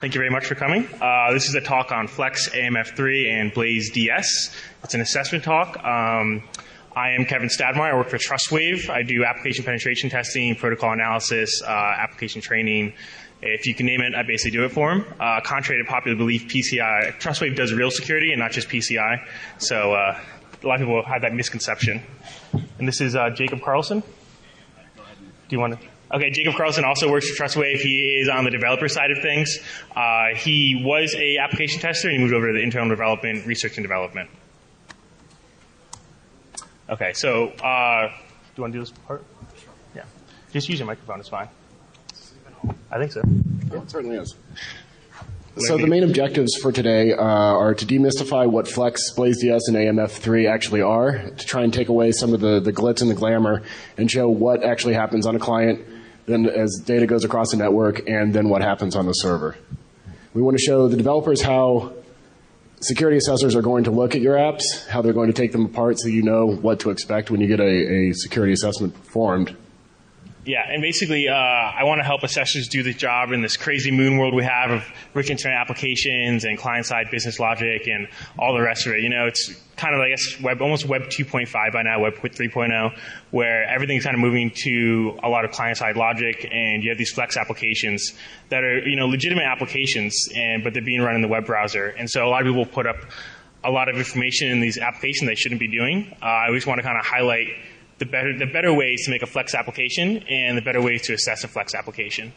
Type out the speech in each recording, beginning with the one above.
Thank you very much for coming. This is a talk on Flex AMF3 and Blaze DS. It's an assessment talk. I am Kevin Stadmeyer. I work for TrustWave. I do application penetration testing, protocol analysis, application training. If you can name it, I basically do it for them. Contrary to popular belief, PCI, TrustWave does real security and not just PCI. So a lot of people have that misconception. And this is Jacob Carlson. Do you want to? Okay, Jacob Carlson also works for TrustWave. He is on the developer side of things. He was a application tester and he moved over to the internal development, research and development. Okay, so do you want to do this part? Yeah. Just use your microphone, it's fine. I think so. Yeah, it certainly is. So the main objectives for today are to demystify what Flex, Blaze DS, and AMF3 actually are, to try and take away some of the glitz and the glamour and show what actually happens on a client, then as data goes across the network, and then what happens on the server. We want to show the developers how security assessors are going to look at your apps, how they're going to take them apart so you know what to expect when you get a security assessment performed. Yeah, and basically, I want to help assessors do the job in this crazy moon world we have of rich internet applications and client-side business logic and all the rest of it. You know, it's kind of, I guess, almost Web 2.5 by now, Web 3.0, where everything's kind of moving to a lot of client-side logic, and you have these Flex applications that are, you know, legitimate applications, but they're being run in the web browser. And so a lot of people put up a lot of information in these applications they shouldn't be doing. I always want to kind of highlight the better ways to make a Flex application and the better ways to assess a Flex application.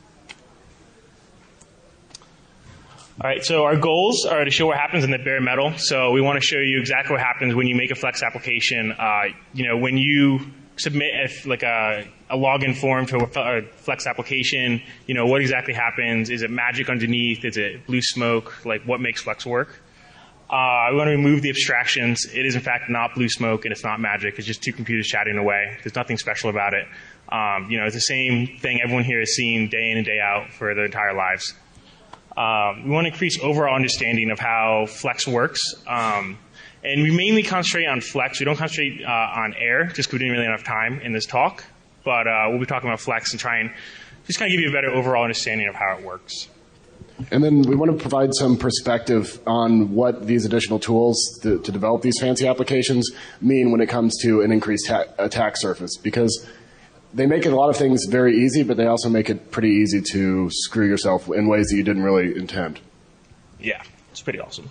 All right, so our goals are to show what happens in the bare metal. So we want to show you exactly what happens when you make a Flex application. You know, when you submit a login form to a Flex application, you know, what exactly happens? Is it magic underneath? Is it blue smoke? Like, what makes Flex work? We want to remove the abstractions. It is, in fact, not blue smoke, and it's not magic. It's just two computers chatting away. There's nothing special about it. You know, it's the same thing everyone here has seen day in and day out for their entire lives. We want to increase overall understanding of how Flex works. And we mainly concentrate on Flex. We don't concentrate on AIR, just because we didn't really have enough time in this talk. But we'll be talking about Flex and try and just kind of give you a better overall understanding of how it works. And then we want to provide some perspective on what these additional tools to develop these fancy applications mean when it comes to an increased attack surface. Because they make a lot of things very easy, but they also make it pretty easy to screw yourself in ways that you didn't really intend. Yeah, it's pretty awesome.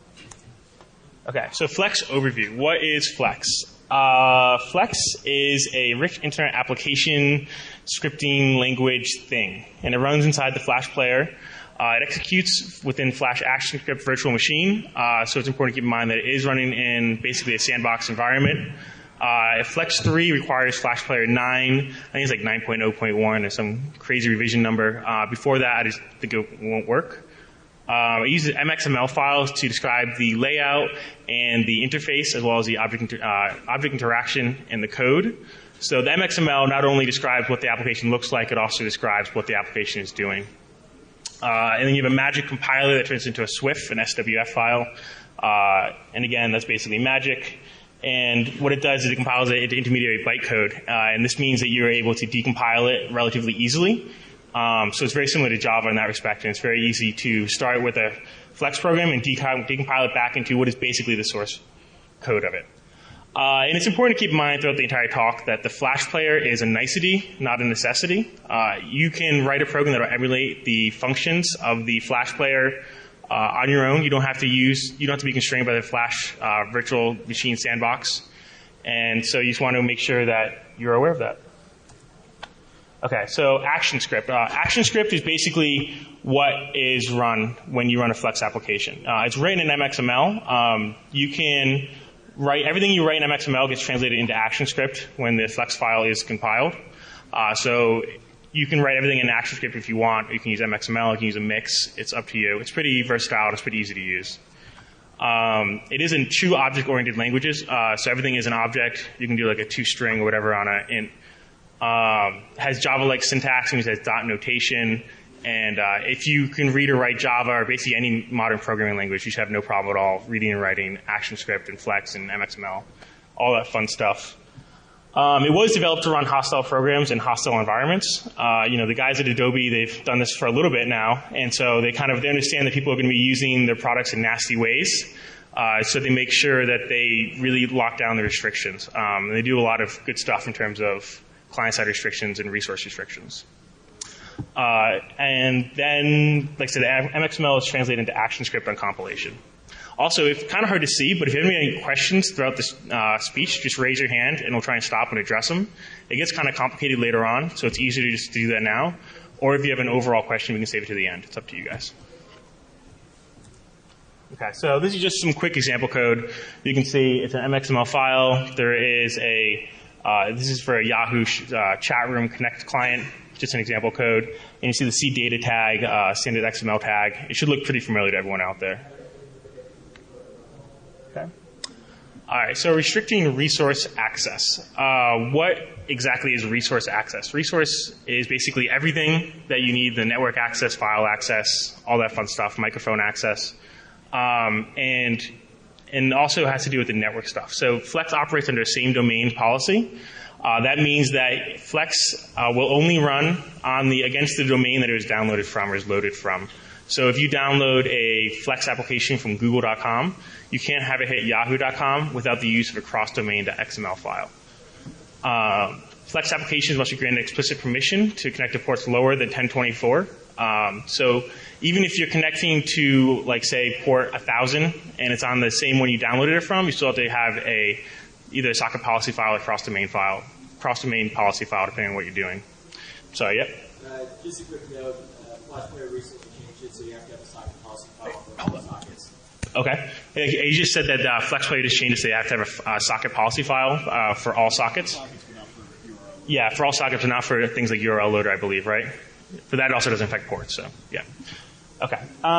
Okay, so Flex overview. What is Flex? Flex is a rich internet application scripting language thing, and it runs inside the Flash player. It executes within Flash ActionScript virtual machine, so it's important to keep in mind that it is running in basically a sandbox environment. If Flex 3 requires Flash Player 9, I think it's like 9.0.1 or some crazy revision number. Before that, I just think it won't work. It uses MXML files to describe the layout and the interface, as well as the object interaction and the code. So the MXML not only describes what the application looks like, it also describes what the application is doing. And then you have a magic compiler that turns into a SWF, an SWF file. And again, that's basically magic. And what it does is it compiles it into intermediary bytecode. And this means that you're able to decompile it relatively easily. So it's very similar to Java in that respect. And it's very easy to start with a Flex program and decompile it back into what is basically the source code of it. And it's important to keep in mind throughout the entire talk that the Flash player is a nicety, not a necessity. You can write a program that will emulate the functions of the Flash player on your own. You don't have to be constrained by the Flash virtual machine sandbox. And so you just want to make sure that you're aware of that. Okay, so ActionScript. ActionScript is basically what is run when you run a Flex application. It's written in MXML. You can everything you write in MXML gets translated into ActionScript when the Flex file is compiled. So you can write everything in ActionScript if you want. You can use MXML, you can use a mix. It's up to you. It's pretty versatile. It's pretty easy to use. It is in true object-oriented languages. So everything is an object. You can do like a toString or whatever on an int. Has Java-like syntax, and it has dot notation. And if you can read or write Java or basically any modern programming language, you should have no problem at all reading and writing ActionScript and Flex and MXML, all that fun stuff. It was developed to run hostile programs in hostile environments. The guys at Adobe, they've done this for a little bit now, and so they understand that people are going to be using their products in nasty ways. So they make sure that they really lock down the restrictions. And they do a lot of good stuff in terms of client-side restrictions and resource restrictions. And then, like I said, MXML is translated into ActionScript on compilation. Also, it's kind of hard to see, but if you have any questions throughout this speech, just raise your hand and we'll try and stop and address them. It gets kind of complicated later on, so it's easier to just do that now. Or if you have an overall question, we can save it to the end. It's up to you guys. Okay, so this is just some quick example code. You can see it's an MXML file. There is this is for a Yahoo chat room connect client, just an example code. And you see the C data tag, standard XML tag. It should look pretty familiar to everyone out there. Okay. All right, so restricting resource access. What exactly is resource access? Resource is basically everything that you need, the network access, file access, all that fun stuff, microphone access. And also has to do with the network stuff. So Flex operates under same domain policy. That means that Flex will only run against the domain that it was downloaded from or is loaded from. So if you download a Flex application from google.com, you can't have it hit yahoo.com without the use of a cross-domain.xml file. Flex applications must be granted explicit permission to connect to ports lower than 1024. So even if you're connecting to, like, say, port 1000 and it's on the same one you downloaded it from, you still have to have either a socket policy file or cross-domain policy file, depending on what you're doing. So, yep. Just a quick note, FlashPlayer recently changed it, so you have to have a socket policy file for all sockets. Okay. You just said that FlexPlayer just changed it, so you have to have a socket policy file for all sockets. Yeah, for all sockets, but not for things like URL loader, I believe, right? But that also doesn't affect ports, so yeah. Okay.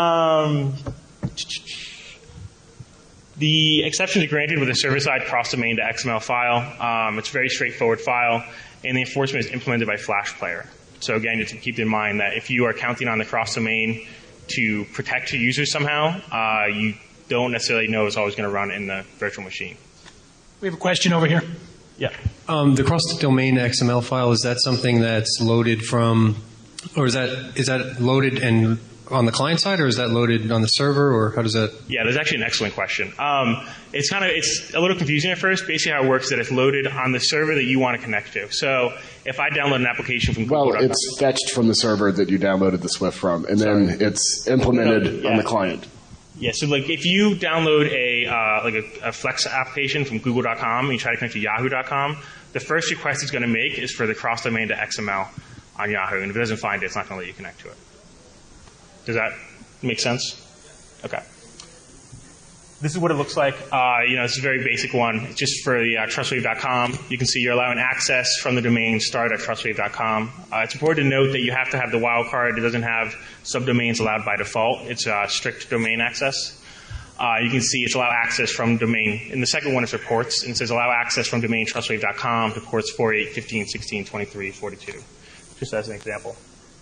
The exceptions are granted with a server-side cross-domain to XML file. It's a very straightforward file, and the enforcement is implemented by FlashPlayer. So again, just keep in mind that if you are counting on the cross-domain to protect your users somehow, you don't necessarily know it's always going to run in the virtual machine. We have a question over here. Yeah. The cross-domain XML file, is that something that's loaded from, or is that loaded and on the client side, or is that loaded on the server, or how does that? Yeah, that's actually an excellent question. It's a little confusing at first. Basically, how it works is that it's loaded on the server that you want to connect to. So if I download an application from Google, it's fetched from the server that you downloaded the Swift from, and then it's implemented on the client. Yeah, so like if you download a Flex application from Google.com and you try to connect to Yahoo.com, the first request it's going to make is for the cross-domain to XML on Yahoo, and if it doesn't find it, it's not going to let you connect to it. Does that make sense? Okay. This is what it looks like. It's a very basic one. It's just for the trustwave.com. You can see you're allowing access from the domain start@trustwave.com. It's important to note that you have to have the wildcard. It doesn't have subdomains allowed by default. It's strict domain access. You can see it's allow access from domain. In the second one, it's reports, and it says allow access from domain trustwave.com to ports 48, 15, 16, 23, 42. Just as an example.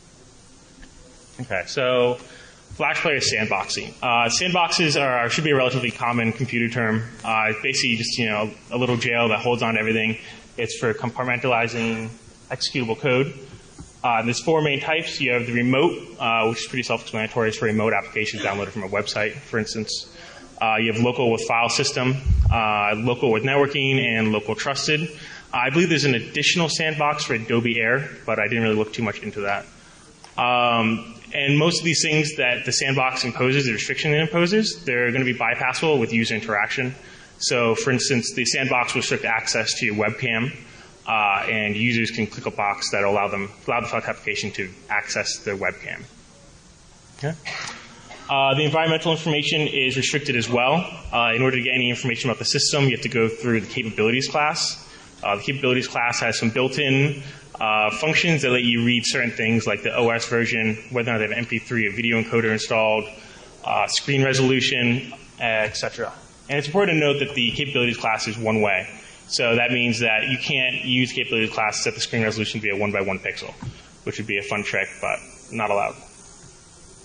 Okay, so FlashPlayer sandboxing. Sandboxes should be a relatively common computer term. It's basically just a little jail that holds on to everything. It's for compartmentalizing executable code. There's four main types. You have the remote, which is pretty self-explanatory. It's for remote applications downloaded from a website, for instance. You have local with file system, local with networking, and local trusted. I believe there's an additional sandbox for Adobe Air, but I didn't really look too much into that. And most of these things that the sandbox imposes, the restriction it imposes, they're going to be bypassable with user interaction. So, for instance, the sandbox will restrict access to your webcam, and users can click a box that will allow the Flex application to access their webcam. Okay. The environmental information is restricted as well. In order to get any information about the system, you have to go through the capabilities class. The capabilities class has some built-in functions that let you read certain things like the OS version, whether or not they have MP3 or video encoder installed, screen resolution, etc. And it's important to note that the capabilities class is one way. So that means that you can't use capabilities class to set the screen resolution to be a 1x1 pixel, which would be a fun trick, but not allowed.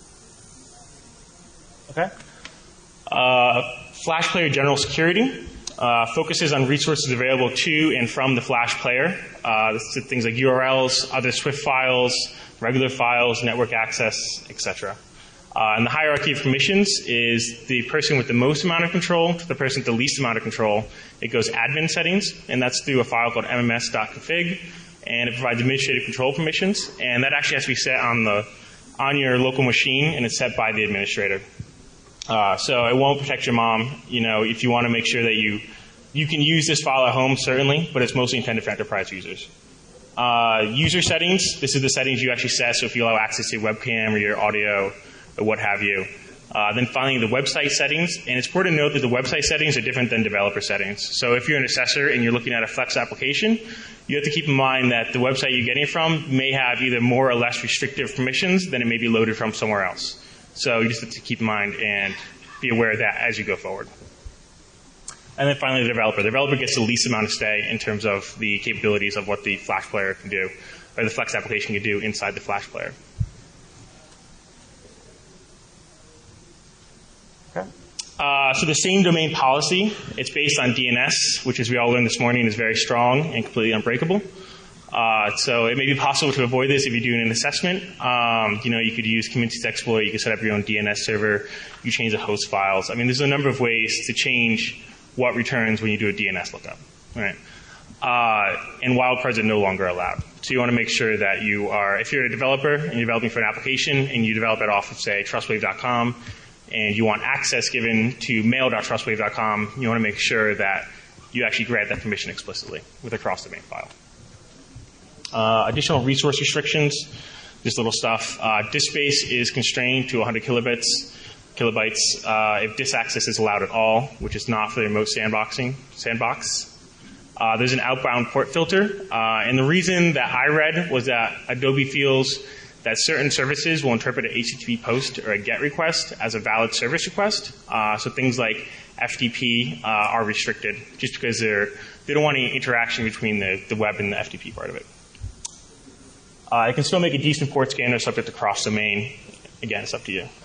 Okay. FlashPlayer general security. focuses on resources available to and from the Flash player. This is things like URLs, other Swift files, regular files, network access, etc. And the hierarchy of permissions is the person with the most amount of control to the person with the least amount of control. It goes admin settings, and that's through a file called mms.config, and it provides administrative control permissions, and that actually has to be set on your local machine, and it's set by the administrator. So it won't protect your mom. You know, if you want to make sure that you can use this file at home, certainly, but it's mostly intended for enterprise users. User settings, this is the settings you actually set, so if you allow access to your webcam or your audio or what have you. Then finally, the website settings, and it's important to note that the website settings are different than developer settings. So if you're an assessor and you're looking at a Flex application, you have to keep in mind that the website you're getting it from may have either more or less restrictive permissions than it may be loaded from somewhere else. So you just have to keep in mind and be aware of that as you go forward. And then finally, the developer. The developer gets the least amount of stay in terms of the capabilities of what the Flash player can do, or the Flex application can do inside the Flash player. Okay. So the same domain policy, it's based on DNS, which, as we all learned this morning, is very strong and completely unbreakable. So it may be possible to avoid this if you're doing an assessment. You know, you could use Kiminski's exploit. You could set up your own DNS server. You change the host files. I mean, there's a number of ways to change what returns when you do a DNS lookup, right? And wildcards are no longer allowed. So you want to make sure that you are, if you're a developer and you're developing for an application and you develop it off of, say, trustwave.com, and you want access given to mail.trustwave.com, you want to make sure that you actually grant that permission explicitly with a cross-domain file. Additional resource restrictions, this little stuff. Disk space is constrained to 100 kilobytes. If disk access is allowed at all, which is not for the remote sandbox. There's an outbound port filter, and the reason that I read was that Adobe feels that certain services will interpret an HTTP post or a GET request as a valid service request. So things like FTP are restricted just because they don't want any interaction between the web and the FTP part of it. It can still make a decent port scanner subject to cross-domain. Again, it's up to you.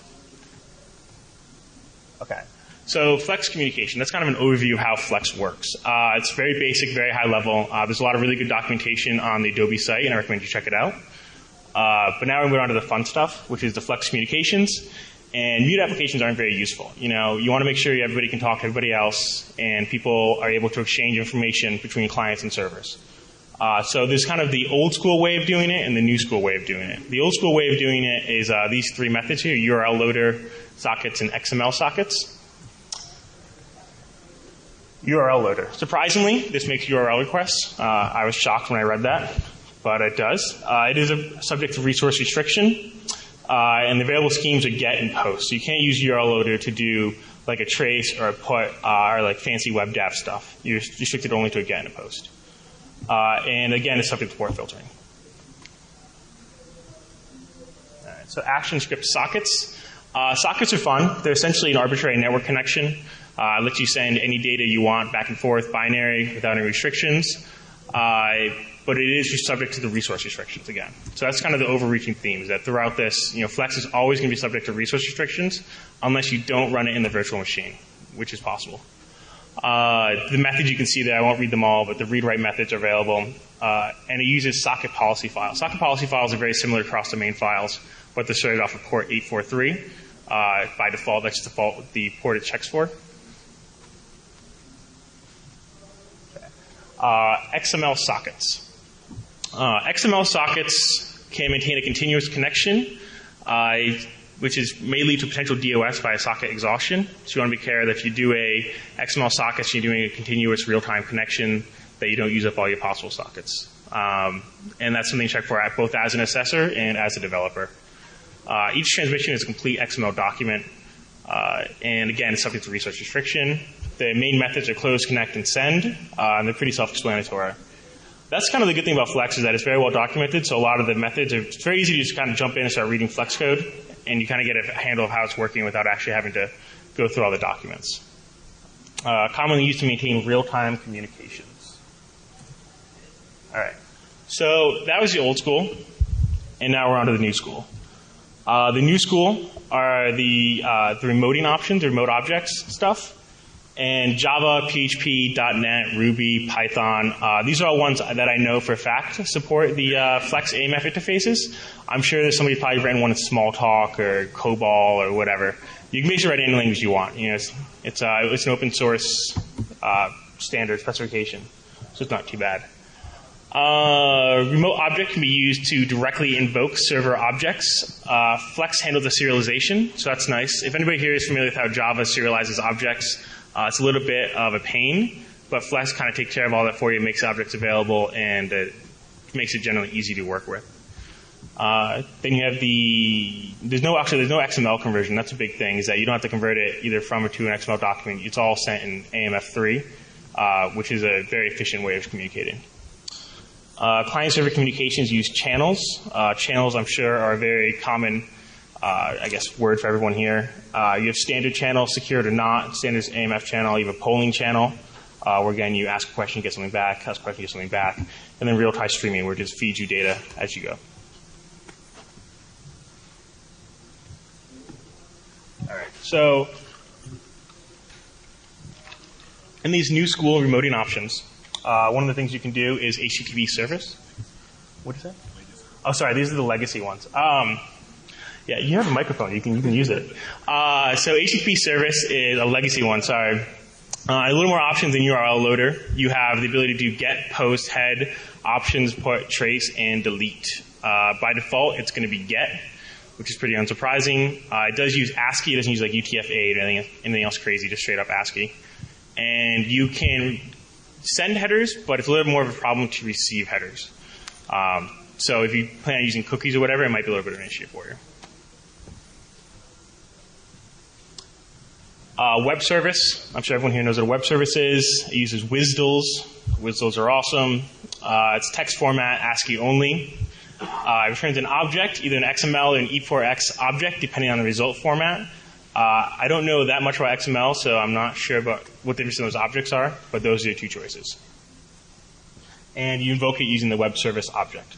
Okay. So Flex communication, that's kind of an overview of how Flex works. It's very basic, very high level. There's a lot of really good documentation on the Adobe site, and I recommend you check it out. But now we're going on to the fun stuff, which is the Flex communications. And mute applications aren't very useful. You know, you want to make sure everybody can talk to everybody else, and people are able to exchange information between clients and servers. So there's kind of the old school way of doing it and the new school way of doing it. The old school way of doing it is these three methods here: URL loader, sockets, and XML sockets. URL loader. Surprisingly, this makes URL requests. I was shocked when I read that, but it does. It is subject to resource restriction, and the available schemes are get and post. So you can't use URL loader to do like a trace or a put or like fancy web dev stuff. You're restricted only to a get and a post. And again, it's subject to port filtering. All right, so ActionScript sockets. Sockets are fun. They're essentially an arbitrary network connection. It lets you send any data you want back and forth, binary, without any restrictions. But it is just subject to the resource restrictions again. So that's kind of the overreaching theme, is that throughout this, Flex is always going to be subject to resource restrictions unless you don't run it in the virtual machine, which is possible. The methods you can see there, I won't read them all, but the read-write methods are available. And it uses socket policy files. Socket policy files are very similar to cross-domain files, but they're started off of port 843. By default, that's the port it checks for. XML sockets. XML sockets can maintain a continuous connection, which may lead to potential DOS via socket exhaustion. So you want to be careful that if you do a XML sockets, you're doing a continuous real-time connection, that you don't use up all your possible sockets. And that's something to check for both as an assessor and as a developer. Each transmission is a complete XML document, and again, it's subject to resource restriction. The main methods are close, connect, and send, and they're pretty self-explanatory. That's kind of the good thing about Flex, is that it's very well documented, so a lot of the methods it's very easy to just kind of jump in and start reading Flex code, and you kind of get a handle of how it's working without actually having to go through all the documents. Commonly used to maintain real-time communications. All right. So that was the old school, and now we're on to the new school. The new school are the remoting options, the remote objects stuff. And Java, PHP, .NET, Ruby, Python, these are all ones that I know for a fact support the Flex AMF interfaces. I'm sure there's somebody probably written one in Smalltalk or COBOL or whatever. You can basically write any language you want. You know, it's an open source standard specification, so it's not too bad. Remote object can be used to directly invoke server objects. Flex handles the serialization, so that's nice. If anybody here is familiar with how Java serializes objects, it's a little bit of a pain, but Flex kind of takes care of all that for you, makes objects available, and it makes it generally easy to work with. Then you have there's no XML conversion. That's a big thing, is that you don't have to convert it either from or to an XML document. It's all sent in AMF3, which is a very efficient way of communicating. Client-server communications use channels. Channels, I'm sure, are a very common, word for everyone here. You have standard channel, secured or not. Standard AMF channel. You have a polling channel, where again you ask a question, you get something back. Ask a question, you get something back. And then real-time streaming, where it just feeds you data as you go. All right. So, in these new school remoting options, one of the things you can do is HTTP service. What is that? Oh, sorry, these are the legacy ones. Yeah, you have a microphone. You can use it. So HTTP service is a legacy one. Sorry. A little more options in URL loader. You have the ability to do get, post, head, options, put, trace, and delete. By default, it's going to be get, which is pretty unsurprising. It does use ASCII. It doesn't use like UTF-8 or anything else crazy, just straight up ASCII. And you can send headers, but it's a little more of a problem to receive headers. So if you plan on using cookies or whatever, it might be a little bit of an issue for you. Web service. I'm sure everyone here knows what a web service is. It uses WSDLs. WSDLs are awesome. It's text format, ASCII only. It returns an object, either an XML or an E4X object, depending on the result format. I don't know that much about XML, so I'm not sure about what the difference in those objects are, but those are your two choices. And you invoke it using the web service object.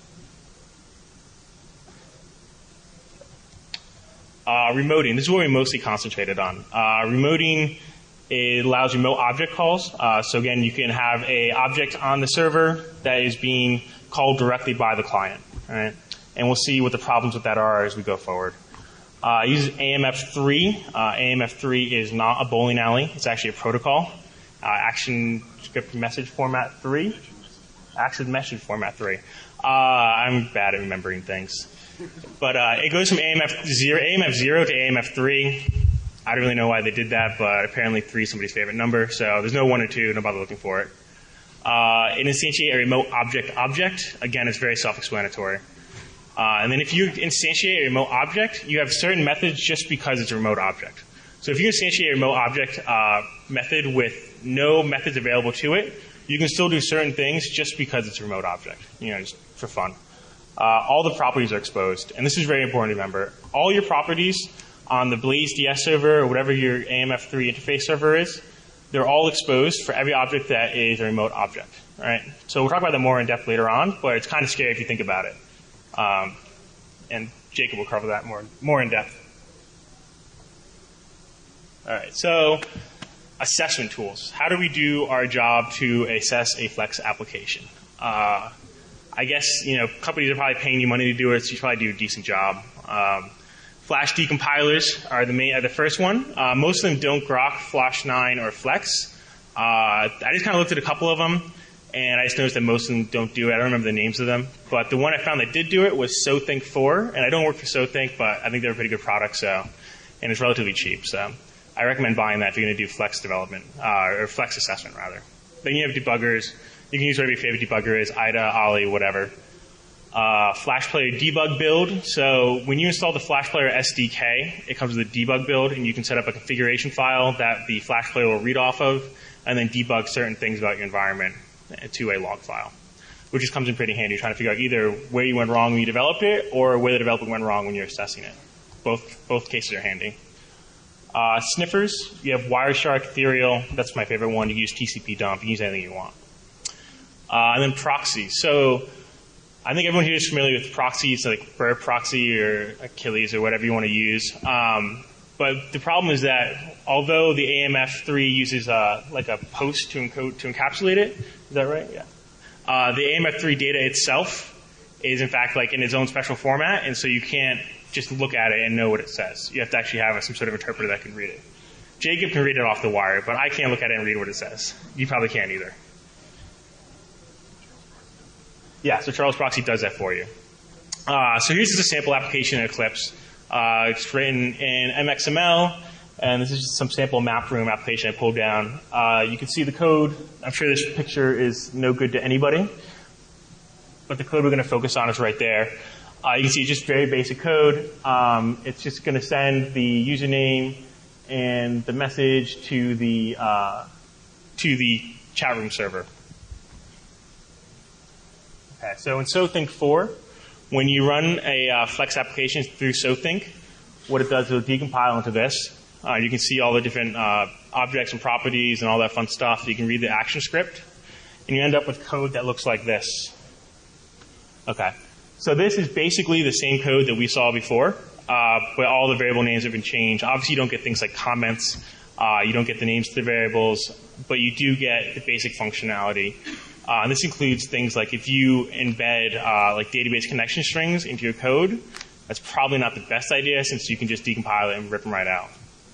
Remoting. This is what we mostly concentrated on. Remoting, it allows remote object calls. So again, you can have an object on the server that is being called directly by the client. Right? And we'll see what the problems with that are as we go forward. It uses AMF3. AMF3 is not a bowling alley. It's actually a protocol. Action script message format 3. Action message format 3. I'm bad at remembering things. But it goes from AMF0 to AMF3. I don't really know why they did that, but apparently 3 is somebody's favorite number. So there's no 1 or 2. Don't bother looking for it. It instantiates a remote object. Again, it's very self-explanatory. And then if you instantiate a remote object, you have certain methods just because it's a remote object. So if you instantiate a remote object method with no methods available to it, you can still do certain things just because it's a remote object, just for fun. All the properties are exposed. And this is very important to remember. All your properties on the Blaze DS server or whatever your AMF3 interface server is, they're all exposed for every object that is a remote object. Right? So we'll talk about that more in depth later on, but it's kind of scary if you think about it. And Jacob will cover that more in depth. All right, so assessment tools. How do we do our job to assess a Flex application? I guess companies are probably paying you money to do it, so you probably do a decent job. Flash decompilers are the first one. Most of them don't grok Flash9 or Flex. I just kind of looked at a couple of them. And I just noticed that most of them don't do it. I don't remember the names of them. But the one I found that did do it was SoThink 4. And I don't work for SoThink, but I think they're a pretty good product. And it's relatively cheap. So I recommend buying that if you're going to do Flex development, or Flex assessment, rather. Then you have debuggers. You can use whatever your favorite debugger is, IDA, Ollie, whatever. Flash Player debug build. So when you install the Flash Player SDK, it comes with a debug build. And you can set up a configuration file that the Flash Player will read off of and then debug certain things about your environment to a log file, which just comes in pretty handy, trying to figure out either where you went wrong when you developed it or where the development went wrong when you're assessing it. Both cases are handy. Sniffers, you have Wireshark, Ethereal. That's my favorite one. You use TCP dump. You can use anything you want. And then proxies. So I think everyone here is familiar with proxies, like Burp Proxy or Achilles or whatever you want to use. But the problem is that although the AMF3 uses like a post to encapsulate it, is that right? Yeah. The AMF3 data itself is in fact like in its own special format, and so you can't just look at it and know what it says. You have to actually have some sort of interpreter that can read it. Jacob can read it off the wire, but I can't look at it and read what it says. You probably can't either. Yeah, so Charles Proxy does that for you. So here's just a sample application in Eclipse. It's written in MXML, and this is just some sample map room application I pulled down. You can see the code. I'm sure this picture is no good to anybody, but the code we're going to focus on is right there. You can see it's just very basic code. It's just going to send the username and the message to the chat room server. Okay, so in SoThink 4, when you run a Flex application through SoThink, what it does is it'll decompile into this. You can see all the different objects and properties and all that fun stuff. You can read the action script, and you end up with code that looks like this. Okay, so this is basically the same code that we saw before, but all the variable names have been changed. Obviously, you don't get things like comments. You don't get the names of the variables, but you do get the basic functionality. And this includes things like if you embed like database connection strings into your code, that's probably not the best idea since you can just decompile it and rip them right out.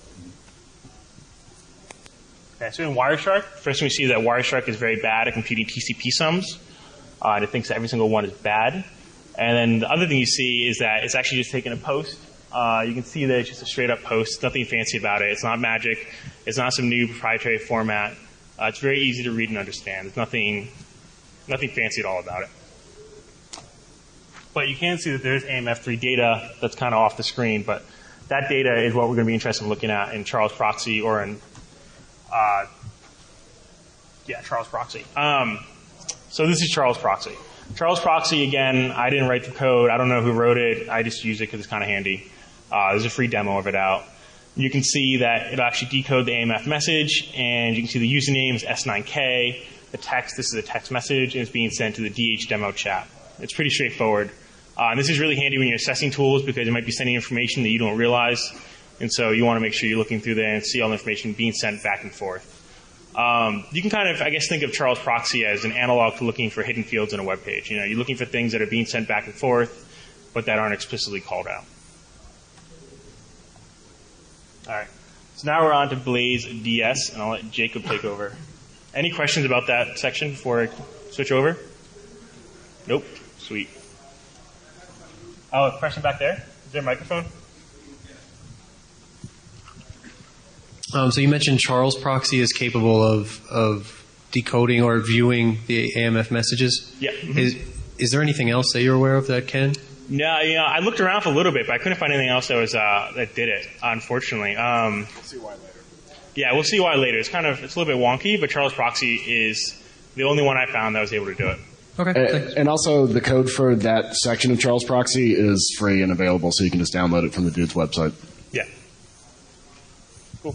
Okay, so in Wireshark, first thing we see is that Wireshark is very bad at computing TCP sums. And it thinks that every single one is bad. And then the other thing you see is that it's actually just taking a post. You can see that it's just a straight up post. Nothing fancy about it. It's not magic. It's not some new proprietary format. It's very easy to read and understand. There's nothing fancy at all about it. But you can see that there's AMF3 data that's kind of off the screen, but that data is what we're going to be interested in looking at in Charles Proxy or in, Charles Proxy. So this is Charles Proxy. Charles Proxy, again, I didn't write the code. I don't know who wrote it. I just use it because it's kind of handy. There's a free demo of it out. You can see that it'll actually decode the AMF message, and you can see the username is S9K. The text, this is a text message, and it's being sent to the DH demo chat. It's pretty straightforward. And this is really handy when you're assessing tools because it might be sending information that you don't realize. And so you want to make sure you're looking through there and see all the information being sent back and forth. You can kind of, I guess, think of Charles Proxy as an analog to looking for hidden fields in a web page. You know, you're looking for things that are being sent back and forth, but that aren't explicitly called out. All right. So now we're on to Blaze DS, and I'll let Jacob take over. Any questions about that section before I switch over? Nope. Sweet. Oh, a question back there? Is there a microphone? So you mentioned Charles Proxy is capable of decoding or viewing the AMF messages. Yeah. Mm-hmm. Is there anything else that you're aware of that can? No, I looked around for a little bit, but I couldn't find anything else that was that did it. Unfortunately. We'll see why later. Yeah, we'll see why later. It's a little bit wonky, but Charles Proxy is the only one I found that was able to do it. Okay. And also, the code for that section of Charles Proxy is free and available, so you can just download it from the dude's website. Yeah. Cool.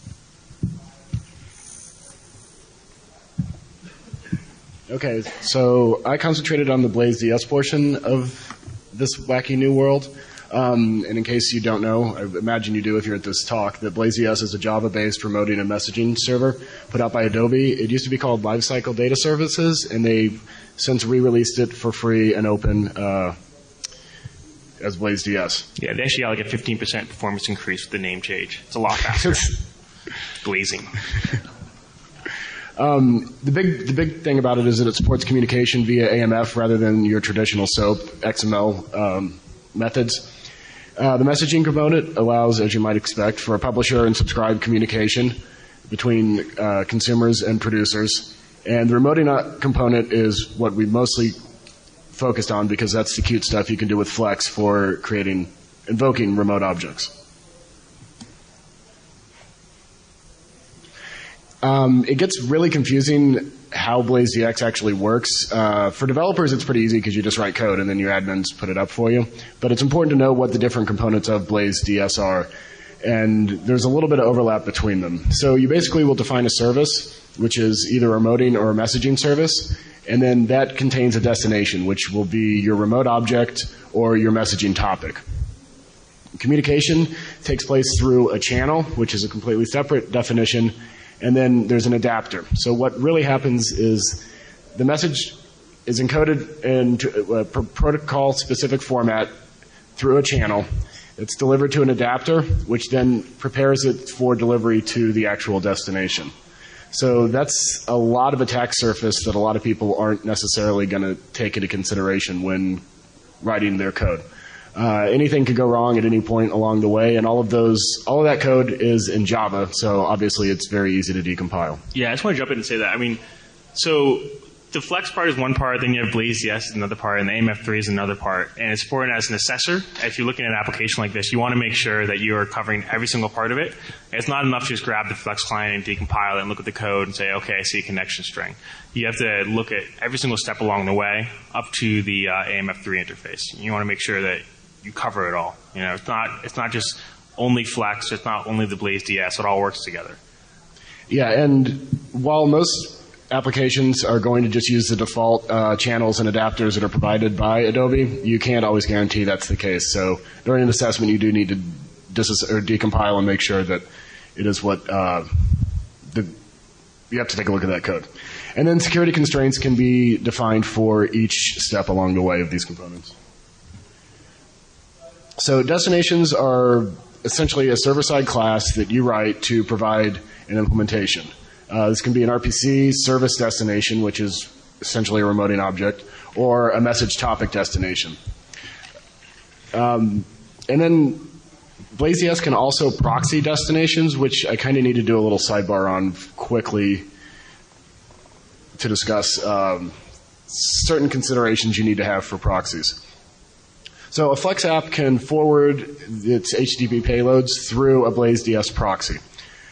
Okay, so I concentrated on the Blaze DS portion of this wacky new world. And in case you don't know, I imagine you do if you're at this talk, that Blaze DS is a Java-based remoting and messaging server put out by Adobe. It used to be called Lifecycle Data Services, and they've since re-released it for free and open as Blaze DS. Yeah, they actually got like a 15% performance increase with the name change. It's a lot faster. Blazing. The big thing about it is that it supports communication via AMF rather than your traditional SOAP XML methods. The messaging component allows, as you might expect, for a publisher and subscribe communication between consumers and producers. And the remoting component is what we mostly focused on because that's the cute stuff you can do with Flex for invoking remote objects. It gets really confusing how BlazeDX actually works. For developers, it's pretty easy because you just write code and then your admins put it up for you. But it's important to know what the different components of BlazeDS are. And there's a little bit of overlap between them. So you basically will define a service, which is either a remoting or a messaging service. And then that contains a destination, which will be your remote object or your messaging topic. Communication takes place through a channel, which is a completely separate definition, and then there's an adapter. So what really happens is the message is encoded into a protocol-specific format through a channel. It's delivered to an adapter, which then prepares it for delivery to the actual destination. So that's a lot of attack surface that a lot of people aren't necessarily going to take into consideration when writing their code. Anything could go wrong at any point along the way, and all of that code is in Java, so obviously it's very easy to decompile. Yeah, I just want to jump in and say that. I mean, so the Flex part is one part, then you have BlazeDS is another part, and the AMF3 is another part. And it's important as an assessor. If you're looking at an application like this, you want to make sure that you are covering every single part of it. It's not enough to just grab the Flex client and decompile it and look at the code and say, okay, I see a connection string. You have to look at every single step along the way up to the AMF3 interface. You want to make sure that you cover it all. You know, it's not just only Flex, it's not only the BlazeDS, it all works together. Yeah, and while most applications are going to just use the default channels and adapters that are provided by Adobe, you can't always guarantee that's the case. So during an assessment, you do need to decompile and make sure that it is what you have to take a look at that code. And then security constraints can be defined for each step along the way of these components. So destinations are essentially a server-side class that you write to provide an implementation. This can be an RPC service destination, which is essentially a remoting object, or a message topic destination. And then BlazeDS can also proxy destinations, which I kind of need to do a little sidebar on quickly to discuss certain considerations you need to have for proxies. So a Flex app can forward its HTTP payloads through a BlazeDS proxy.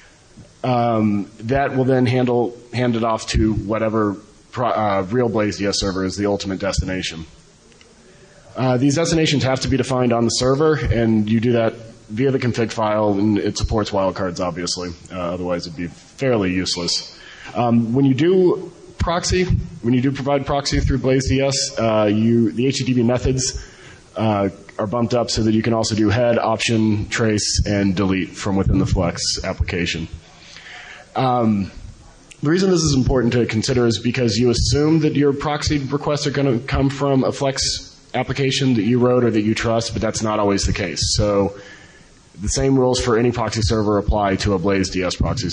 That will then hand it off to whatever real BlazeDS server is the ultimate destination. These destinations have to be defined on the server, and you do that via the config file, and it supports wildcards, obviously. Otherwise, it'd be fairly useless. When you do provide proxy through BlazeDS, the HTTP methods are bumped up so that you can also do head, option, trace, and delete from within the Flex application. The reason this is important to consider is because you assume that your proxy requests are going to come from a Flex application that you wrote or that you trust, but that's not always the case. So the same rules for any proxy server apply to a BlazeDS proxy.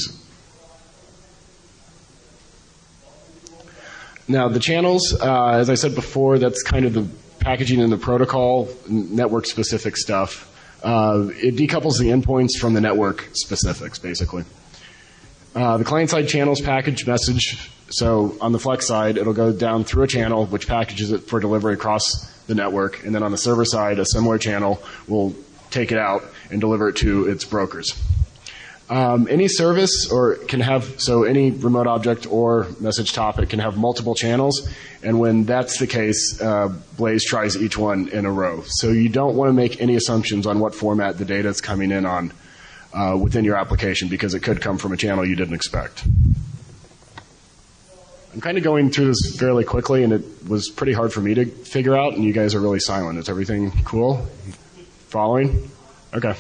Now the channels, as I said before, that's kind of the packaging in the protocol, network-specific stuff. It decouples the endpoints from the network specifics, basically. The client-side channels package message. So on the Flex side, it'll go down through a channel, which packages it for delivery across the network. And then on the server side, a similar channel will take it out and deliver it to its brokers. Any service any remote object or message topic can have multiple channels, and when that's the case, Blaze tries each one in a row. So you don't want to make any assumptions on what format the data is coming in on within your application, because it could come from a channel you didn't expect. I'm kind of going through this fairly quickly, and it was pretty hard for me to figure out, and you guys are really silent. Is everything cool? Following? Okay.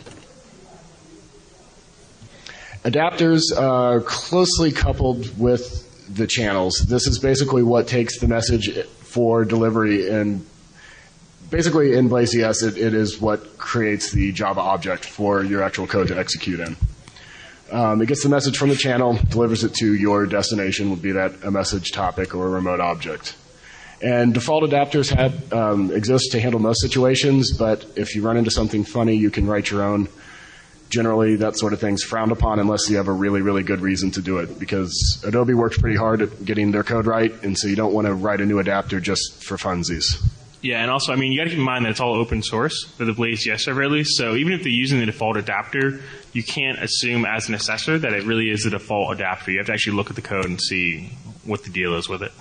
Adapters are closely coupled with the channels. This is basically what takes the message for delivery, and basically in BlazeDS, it is what creates the Java object for your actual code to execute in. It gets the message from the channel, delivers it to your destination, would be that a message topic or a remote object. And default adapters exist to handle most situations, but if you run into something funny, you can write your own. Generally, that sort of thing's frowned upon unless you have a really, really good reason to do it, because Adobe works pretty hard at getting their code right, and so you don't want to write a new adapter just for funsies. Yeah, and also, I mean, you got to keep in mind that it's all open source for the BlazeDS server at least, so even if they're using the default adapter, you can't assume as an assessor that it really is the default adapter. You have to actually look at the code and see what the deal is with it.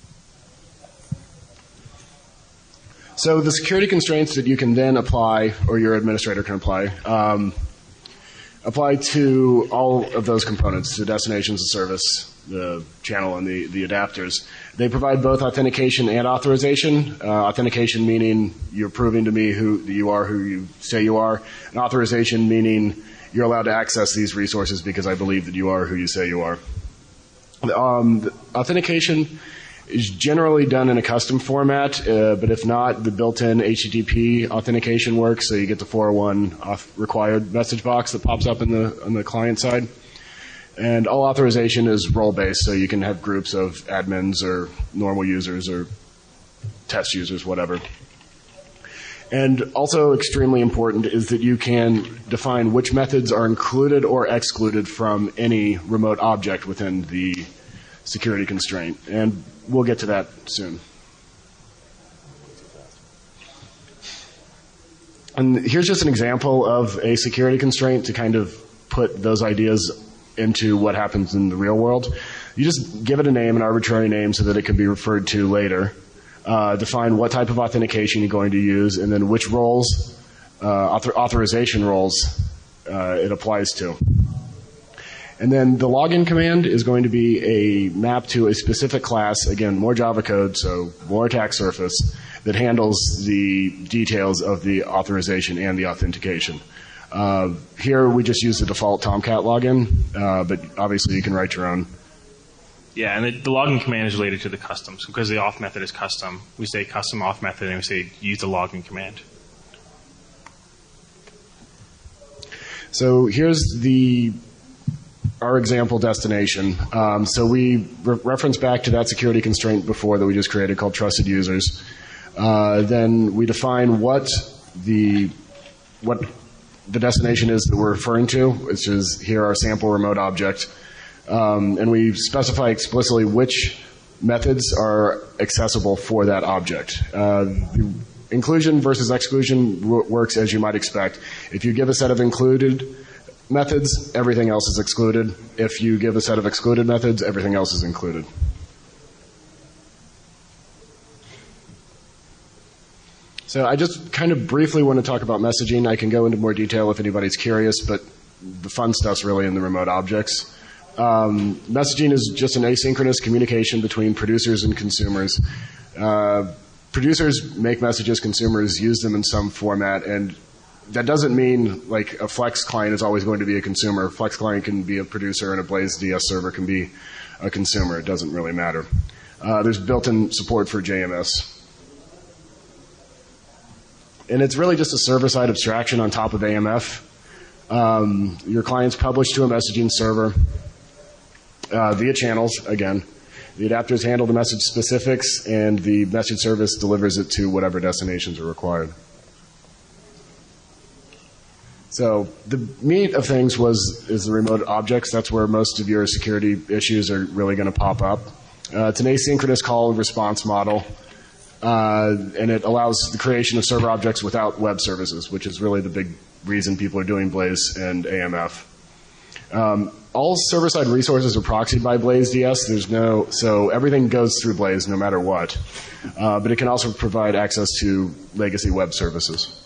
So the security constraints that you can then apply, or your administrator can apply to all of those components, to destinations and service, the channel and the adapters. They provide both authentication and authorization. Authentication meaning you're proving to me who you are, who you say you are. And authorization meaning you're allowed to access these resources because I believe that you are who you say you are. The authentication is generally done in a custom format, but if not, the built-in HTTP authentication works, so you get the 401 required message box that pops up on the client side. And all authorization is role-based, so you can have groups of admins or normal users or test users, whatever. And also extremely important is that you can define which methods are included or excluded from any remote object within the security constraint. And we'll get to that soon. And here's just an example of a security constraint to kind of put those ideas into what happens in the real world. You just give it a name, an arbitrary name, so that it can be referred to later. Define what type of authentication you're going to use, and then which roles, authorization roles, it applies to. And then the login command is going to be a map to a specific class, again, more Java code, so more attack surface, that handles the details of the authorization and the authentication. Here we just use the default Tomcat login, but obviously you can write your own. Yeah, and the login command is related to the customs. Because the auth method is custom, we say custom auth method, and we say use the login command. So here's our example destination. So we reference back to that security constraint before that we just created called trusted users. Then we define what the destination is that we're referring to, which is here our sample remote object. And we specify explicitly which methods are accessible for that object. Inclusion versus exclusion works as you might expect. If you give a set of included methods, everything else is excluded. If you give a set of excluded methods, everything else is included. So I just kind of briefly want to talk about messaging. I can go into more detail if anybody's curious, but the fun stuff's really in the remote objects. Messaging is just an asynchronous communication between producers and consumers. Producers make messages, consumers use them in some format, and that doesn't mean like a Flex client is always going to be a consumer. Flex client can be a producer, and a Blaze DS server can be a consumer. It doesn't really matter. There's built-in support for JMS. And it's really just a server-side abstraction on top of AMF. Your clients publish to a messaging server via channels, again. The adapters handle the message specifics, and the message service delivers it to whatever destinations are required. So the meat of things is the remote objects. That's where most of your security issues are really going to pop up. It's an asynchronous call and response model, and it allows the creation of server objects without web services, which is really the big reason people are doing Blaze and AMF. All server-side resources are proxied by Blaze DS. So everything goes through Blaze no matter what. But it can also provide access to legacy web services.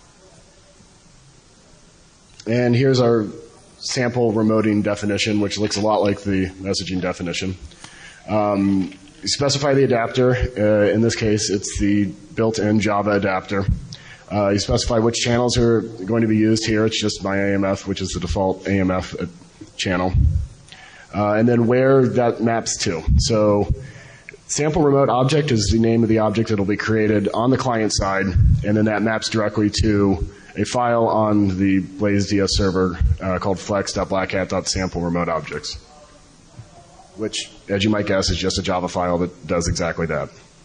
And here's our sample remoting definition, which looks a lot like the messaging definition. You specify the adapter. In this case, it's the built-in Java adapter. You specify which channels are going to be used here. It's just my AMF, which is the default AMF channel. And then where that maps to. So sample remote object is the name of the object that will be created on the client side, and then that maps directly to a file on the Blaze DS server called flex.blackhat.sample remote objects, which, as you might guess, is just a Java file that does exactly that.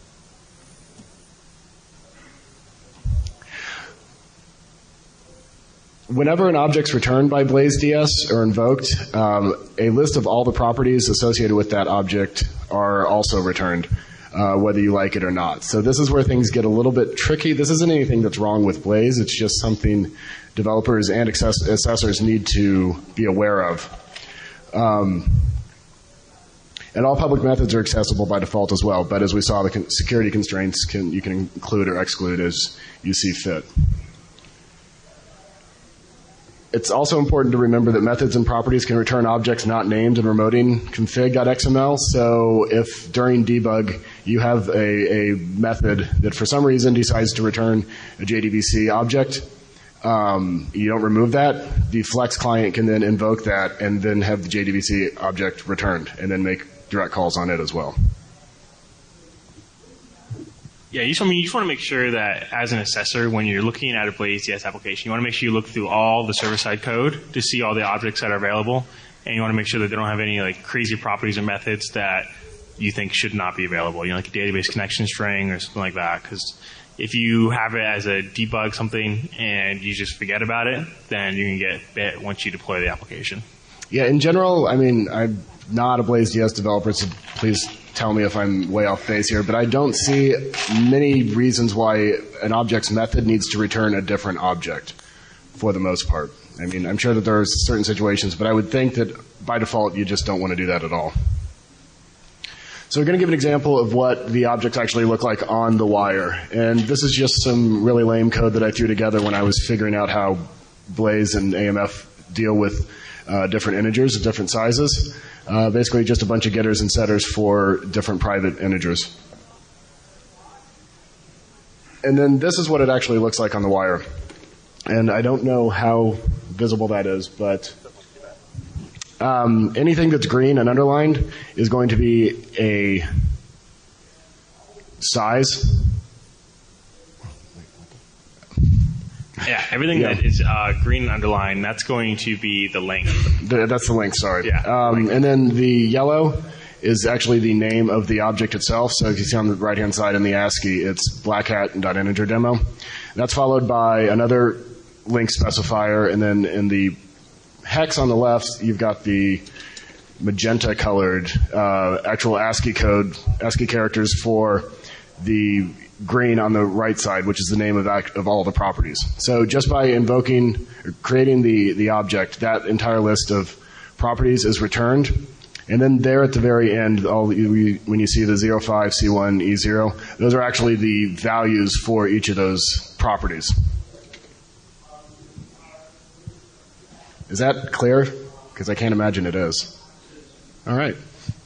Whenever an object's returned by Blaze DS or invoked, a list of all the properties associated with that object are also returned, whether you like it or not. So this is where things get a little bit tricky. This isn't anything that's wrong with Blaze. It's just something developers and assessors need to be aware of. And all public methods are accessible by default as well. But as we saw, the security constraints you can include or exclude as you see fit. It's also important to remember that methods and properties can return objects not named in remoting config.xml. So if during debug you have a method that for some reason decides to return a JDBC object, you don't remove that, the Flex client can then invoke that and then have the JDBC object returned and then make direct calls on it as well. Yeah, you just want to make sure that as an assessor, when you're looking at a Blaze.js application, you want to make sure you look through all the server-side code to see all the objects that are available, and you want to make sure that they don't have any like crazy properties or methods that you think should not be available. You know, like a database connection string or something like that. Because if you have it as a debug something and you just forget about it, then you can get bit once you deploy the application. Yeah, in general, I mean, I'm not a Blaze.js developer, so please tell me if I'm way off base here, but I don't see many reasons why an object's method needs to return a different object for the most part. I mean, I'm sure that there are certain situations, but I would think that by default you just don't want to do that at all. So we're going to give an example of what the objects actually look like on the wire. And this is just some really lame code that I threw together when I was figuring out how Blaze and AMF deal with different integers of different sizes. Basically just a bunch of getters and setters for different private integers. And then this is what it actually looks like on the wire. And I don't know how visible that is, but anything that's green and underlined is going to be a size. Yeah, everything that is green and underlined, that's going to be the length. That's the length, sorry. Yeah. And then the yellow is actually the name of the object itself. So if you see on the right-hand side in the ASCII, it's blackhat.integer demo. That's followed by another link specifier, and then in the hex on the left, you've got the magenta-colored actual ASCII code, ASCII characters for the green on the right side, which is the name of all the properties. So just by invoking, or creating the object, that entire list of properties is returned. And then there at the very end, when you see the 05, C1, E0, those are actually the values for each of those properties. Is that clear? Because I can't imagine it is. All right.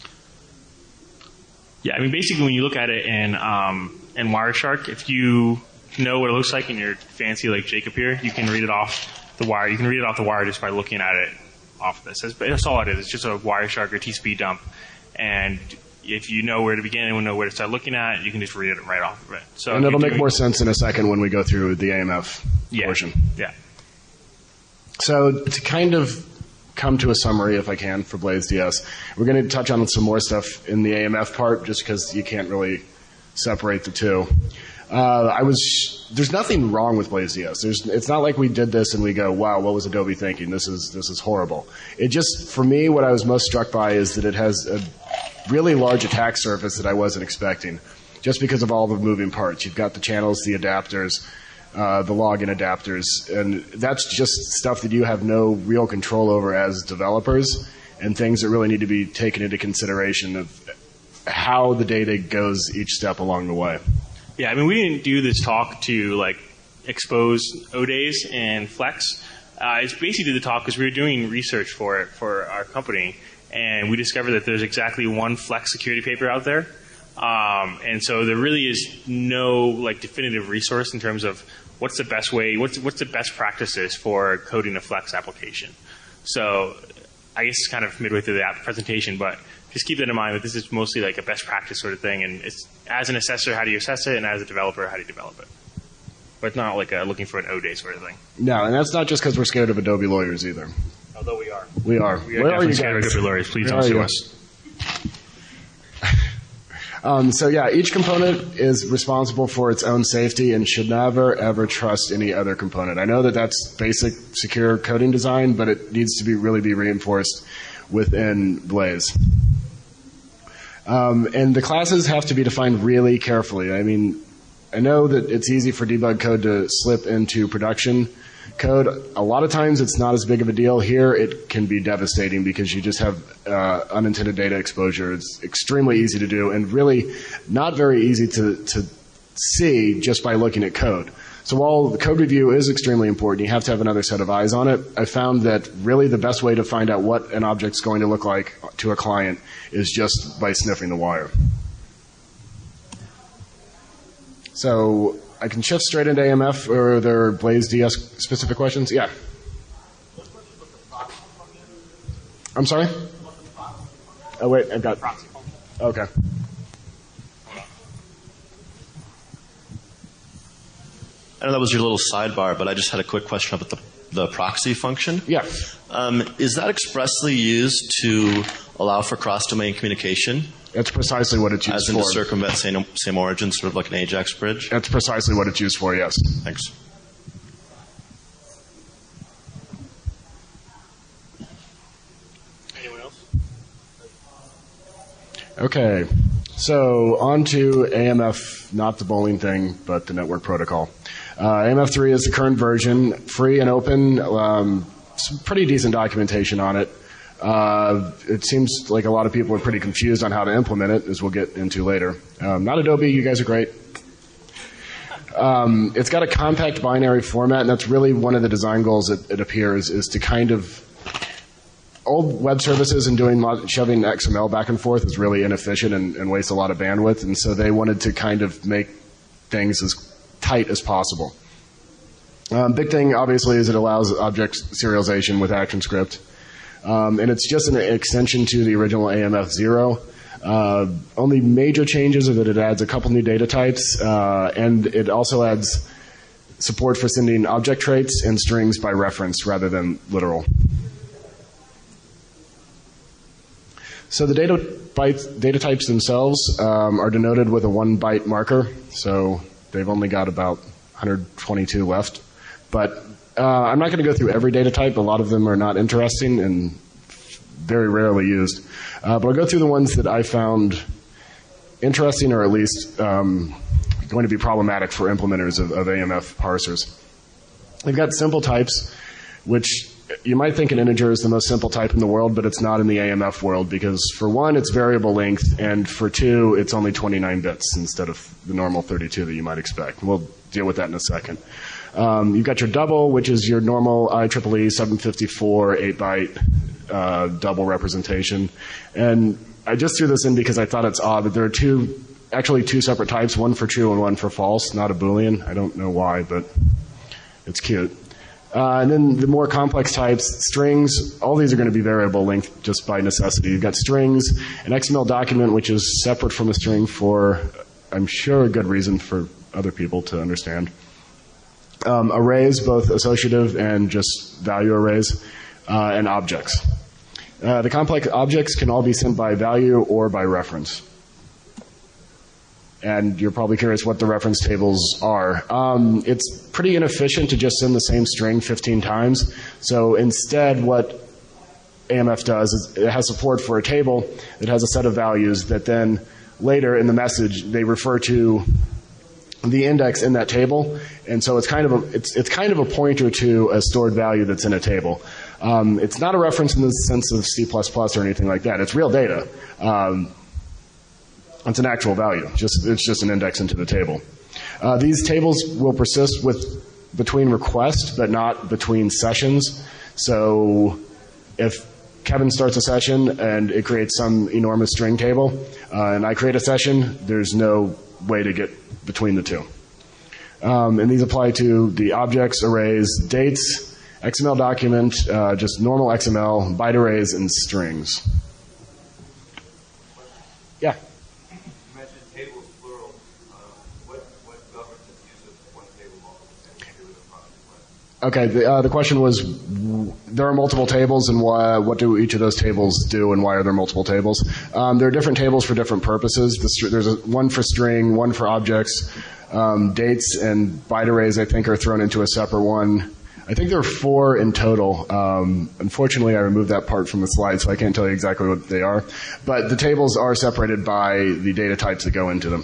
Yeah, I mean, basically when you look at it in Wireshark, if you know what it looks like and you're fancy like Jacob here, you can read it off the wire. You can read it off the wire just by looking at it off this. That's all it is. It's just a Wireshark or TCP dump. And if you know where to begin and know where to start looking at, you can just read it right off of it. So and it'll make more sense in a second when we go through the AMF portion. Yeah. So to kind of come to a summary, if I can, for Blaze.js, we're going to touch on some more stuff in the AMF part just because you can't really separate the two. There's nothing wrong with Blaze.js. It's not like we did this and we go, wow, what was Adobe thinking? This is horrible. It just, for me, what I was most struck by is that it has a really large attack surface that I wasn't expecting, just because of all the moving parts. You've got the channels, the adapters, the login adapters, and that's just stuff that you have no real control over as developers, and things that really need to be taken into consideration of how the data goes each step along the way. Yeah, I mean, we didn't do this talk to like expose ODays and Flex. It's basically the talk because we were doing research for it for our company, and we discovered that there's exactly one Flex security paper out there. And so there really is no like definitive resource in terms of what's the best way, what's the best practices for coding a Flex application. So I guess it's kind of midway through the presentation, but just keep that in mind that this is mostly like a best practice sort of thing. And it's as an assessor, how do you assess it? And as a developer, how do you develop it? But it's not like looking for an O-Day sort of thing. No, and that's not just because we're scared of Adobe lawyers either. Although we are. We are. Where are you scared of Adobe lawyers? Please don't sue us. So yeah, each component is responsible for its own safety and should never, ever trust any other component. I know that that's basic secure coding design, but it needs to really be reinforced within Blaze. And the classes have to be defined really carefully. I mean, I know that it's easy for debug code to slip into production code. A lot of times it's not as big of a deal. Here it can be devastating because you just have unintended data exposure. It's extremely easy to do and really not very easy to see just by looking at code. So while the code review is extremely important, you have to have another set of eyes on it. I found that really the best way to find out what an object's going to look like to a client is just by sniffing the wire. So I can shift straight into AMF, or are there BlazeDS specific questions? Yeah. I'm sorry? Oh, wait, I've got... Okay. I know that was your little sidebar, but I just had a quick question about the proxy function. Yeah. Is that expressly used to allow for cross-domain communication? That's precisely what it's used for. As in to circumvent same origin, sort of like an AJAX bridge? That's precisely what it's used for, yes. Thanks. Anyone else? Okay. So on to AMF, not the bowling thing, but the network protocol. AMF3 is the current version, free and open, some pretty decent documentation on it. It seems like a lot of people are pretty confused on how to implement it, as we'll get into later. Not Adobe, you guys are great. It's got a compact binary format, and that's really one of the design goals, it appears, is to kind of... Old web services and shoving XML back and forth is really inefficient and wastes a lot of bandwidth, and so they wanted to kind of make things as tight as possible. Big thing, obviously, is it allows object serialization with ActionScript. And it's just an extension to the original AMF0. Only major changes are that it adds a couple new data types, and it also adds support for sending object traits and strings by reference rather than literal. So the data types themselves are denoted with a 1 byte marker, so they've only got about 122 left. But I'm not going to go through every data type. A lot of them are not interesting and very rarely used. But I'll go through the ones that I found interesting, or at least going to be problematic for implementers of AMF parsers. They've got simple types, which you might think an integer is the most simple type in the world, but it's not in the AMF world, because for one, it's variable length, and for two, it's only 29 bits instead of the normal 32 that you might expect. We'll deal with that in a second. You've got your double, which is your normal IEEE 754 8-byte double representation. And I just threw this in because I thought it's odd that there are actually two separate types, one for true and one for false, not a Boolean. I don't know why, but it's cute. And then the more complex types, strings, all these are going to be variable length just by necessity. You've got strings, an XML document, which is separate from a string for, I'm sure, a good reason for other people to understand. Arrays, both associative and just value arrays, and objects. The complex objects can all be sent by value or by reference. And you're probably curious what the reference tables are. It's pretty inefficient to just send the same string 15 times. So instead, what AMF does is it has support for a table that has a set of values that then later in the message they refer to the index in that table. And so it's kind of a pointer to a stored value that's in a table. It's not a reference in the sense of C++ or anything like that. It's real data. It's an actual value. It's just an index into the table. These tables will persist between requests, but not between sessions. So if Kevin starts a session and it creates some enormous string table, and I create a session, there's no way to get between the two. And these apply to the objects, arrays, dates, XML document, just normal XML, byte arrays, and strings. Yeah? Okay, the question was, there are multiple tables, and what do each of those tables do, and why are there multiple tables? There are different tables for different purposes. There's one for string, one for objects. Dates and byte arrays, I think, are thrown into a separate one. I think there are 4 in total. Unfortunately, I removed that part from the slide, so I can't tell you exactly what they are. But the tables are separated by the data types that go into them.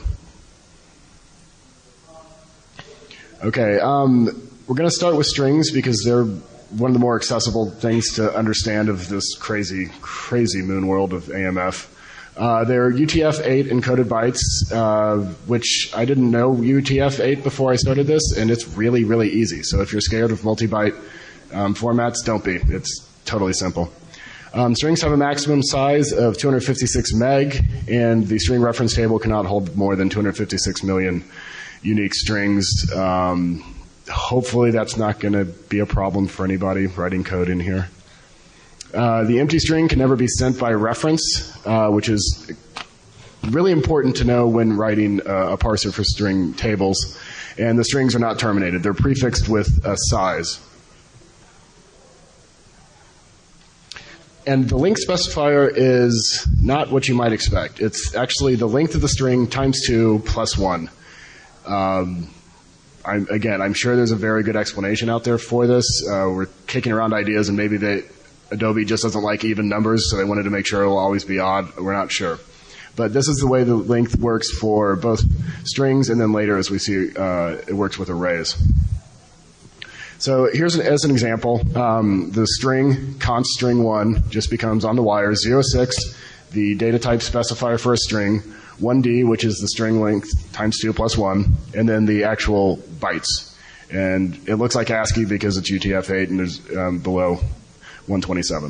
Okay, we're going to start with strings because they're one of the more accessible things to understand of this crazy, crazy moon world of AMF. They're UTF-8 encoded bytes, which I didn't know UTF-8 before I started this, and it's really, really easy. So if you're scared of multi-byte formats, don't be. It's totally simple. Strings have a maximum size of 256 meg, and the string reference table cannot hold more than 256 million unique strings. Hopefully that's not going to be a problem for anybody writing code in here. The empty string can never be sent by reference, which is really important to know when writing a parser for string tables. And the strings are not terminated. They're prefixed with a size. And the length specifier is not what you might expect. It's actually the length of the string times 2 plus 1. I'm sure there's a very good explanation out there for this. We're kicking around ideas, and maybe Adobe just doesn't like even numbers, so they wanted to make sure it will always be odd. We're not sure. But this is the way the length works for both strings, and then later, as we see, it works with arrays. So here's as an example, the string, const string 1, just becomes on the wire 06, the data type specifier for a string, 1D, which is the string length times 2 plus 1, and then the actual bytes. And it looks like ASCII because it's UTF-8 and there's below 127.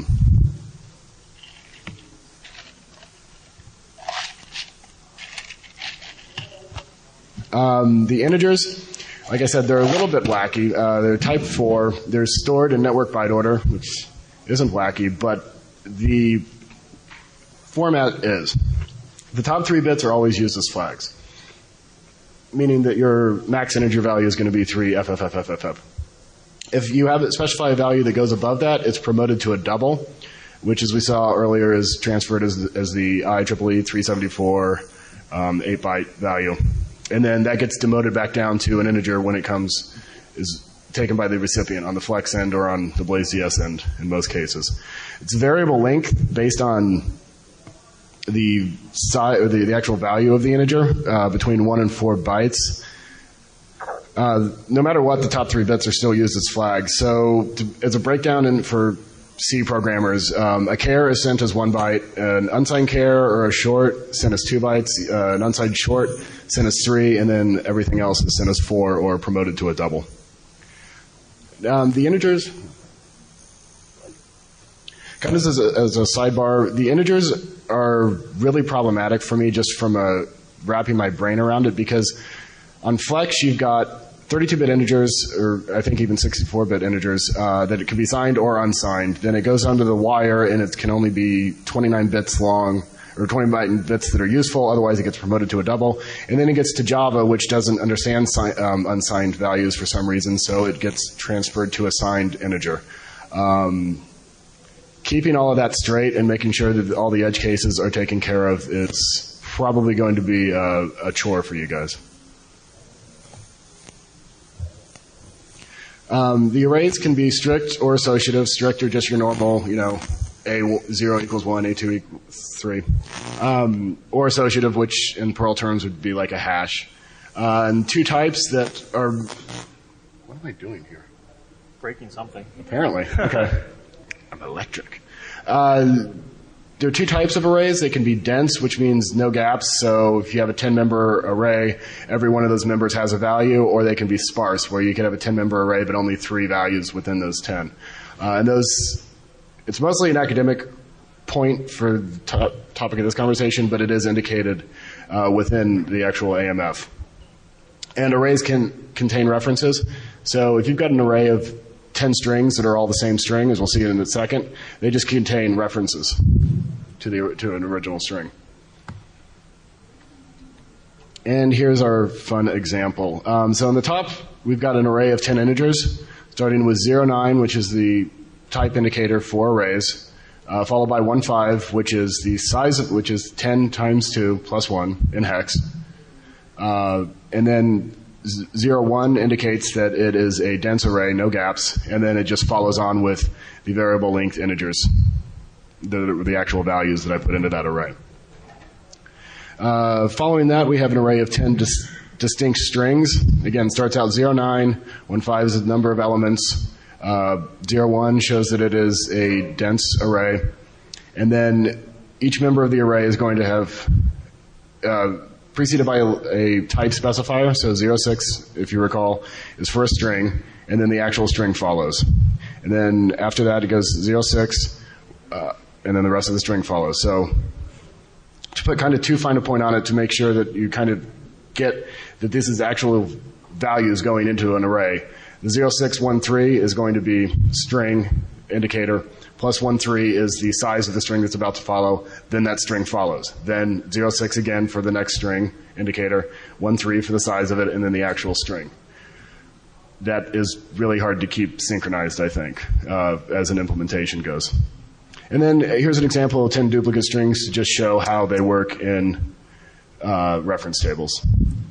The integers, like I said, they're a little bit wacky. They're type 4. They're stored in network byte order, which isn't wacky, but the format is. The top 3 bits are always used as flags, meaning that your max integer value is going to be 3 FFFFFF. If you have it specify a value that goes above that, it's promoted to a double, which, as we saw earlier, is transferred as the IEEE 374 8-byte value. And then that gets demoted back down to an integer when it is taken by the recipient on the flex end or on the BlazeDS end in most cases. It's variable length based on the size or the actual value of the integer between 1 and 4 bytes. No matter what, the top 3 bits are still used as flags. So as a breakdown for C programmers, a char is sent as 1 byte, an unsigned char or a short sent as 2 bytes, an unsigned short sent as 3, and then everything else is sent as 4 or promoted to a double. The integers, kind of as a sidebar, the integers are really problematic for me just from wrapping my brain around it, because on Flex you've got 32-bit integers, or I think even 64-bit integers, that it can be signed or unsigned. Then it goes onto the wire, and it can only be 29 bits long, or 20 bits that are useful, otherwise it gets promoted to a double. And then it gets to Java, which doesn't understand unsigned values for some reason, so it gets transferred to a signed integer. Keeping all of that straight and making sure that all the edge cases are taken care of is probably going to be a chore for you guys. The arrays can be strict or associative. Strict are just your normal, A0 equals 1, A2 equals 3. Or associative, which in Perl terms would be like a hash. And 2 types that are... What am I doing here? Breaking something. Apparently. Okay. I'm electric. There are 2 types of arrays. They can be dense, which means no gaps. So if you have a 10-member array, every one of those members has a value, or they can be sparse, where you can have a 10-member array but only 3 values within those 10. And it's mostly an academic point for the topic of this conversation, but it is indicated within the actual AMF. And arrays can contain references. So if you've got an array of 10 strings that are all the same string, as we'll see in a second, they just contain references to an original string. And here's our fun example. So on the top, we've got an array of 10 integers, starting with 09, which is the type indicator for arrays, followed by 15, which is the size of which is 10 times 2 plus 1 in hex. And then 01 indicates that it is a dense array, no gaps, and then it just follows on with the variable length integers, the actual values that I put into that array. Following that, we have an array of 10 distinct strings. Again, starts out 09, 15 is the number of elements, 01 shows that it is a dense array, and then each member of the array is going to have preceded by a type specifier. So 06, if you recall, is for a string, and then the actual string follows. And then after that, it goes 06, and then the rest of the string follows. So to put kind of too fine a point on it to make sure that you kind of get that this is actual values going into an array, the 0613 is going to be string indicator, plus 13 is the size of the string that's about to follow, then that string follows. Then 06 again for the next string indicator, 13 for the size of it, and then the actual string. That is really hard to keep synchronized, I think, as an implementation goes. And then here's an example of 10 duplicate strings to just show how they work in reference tables.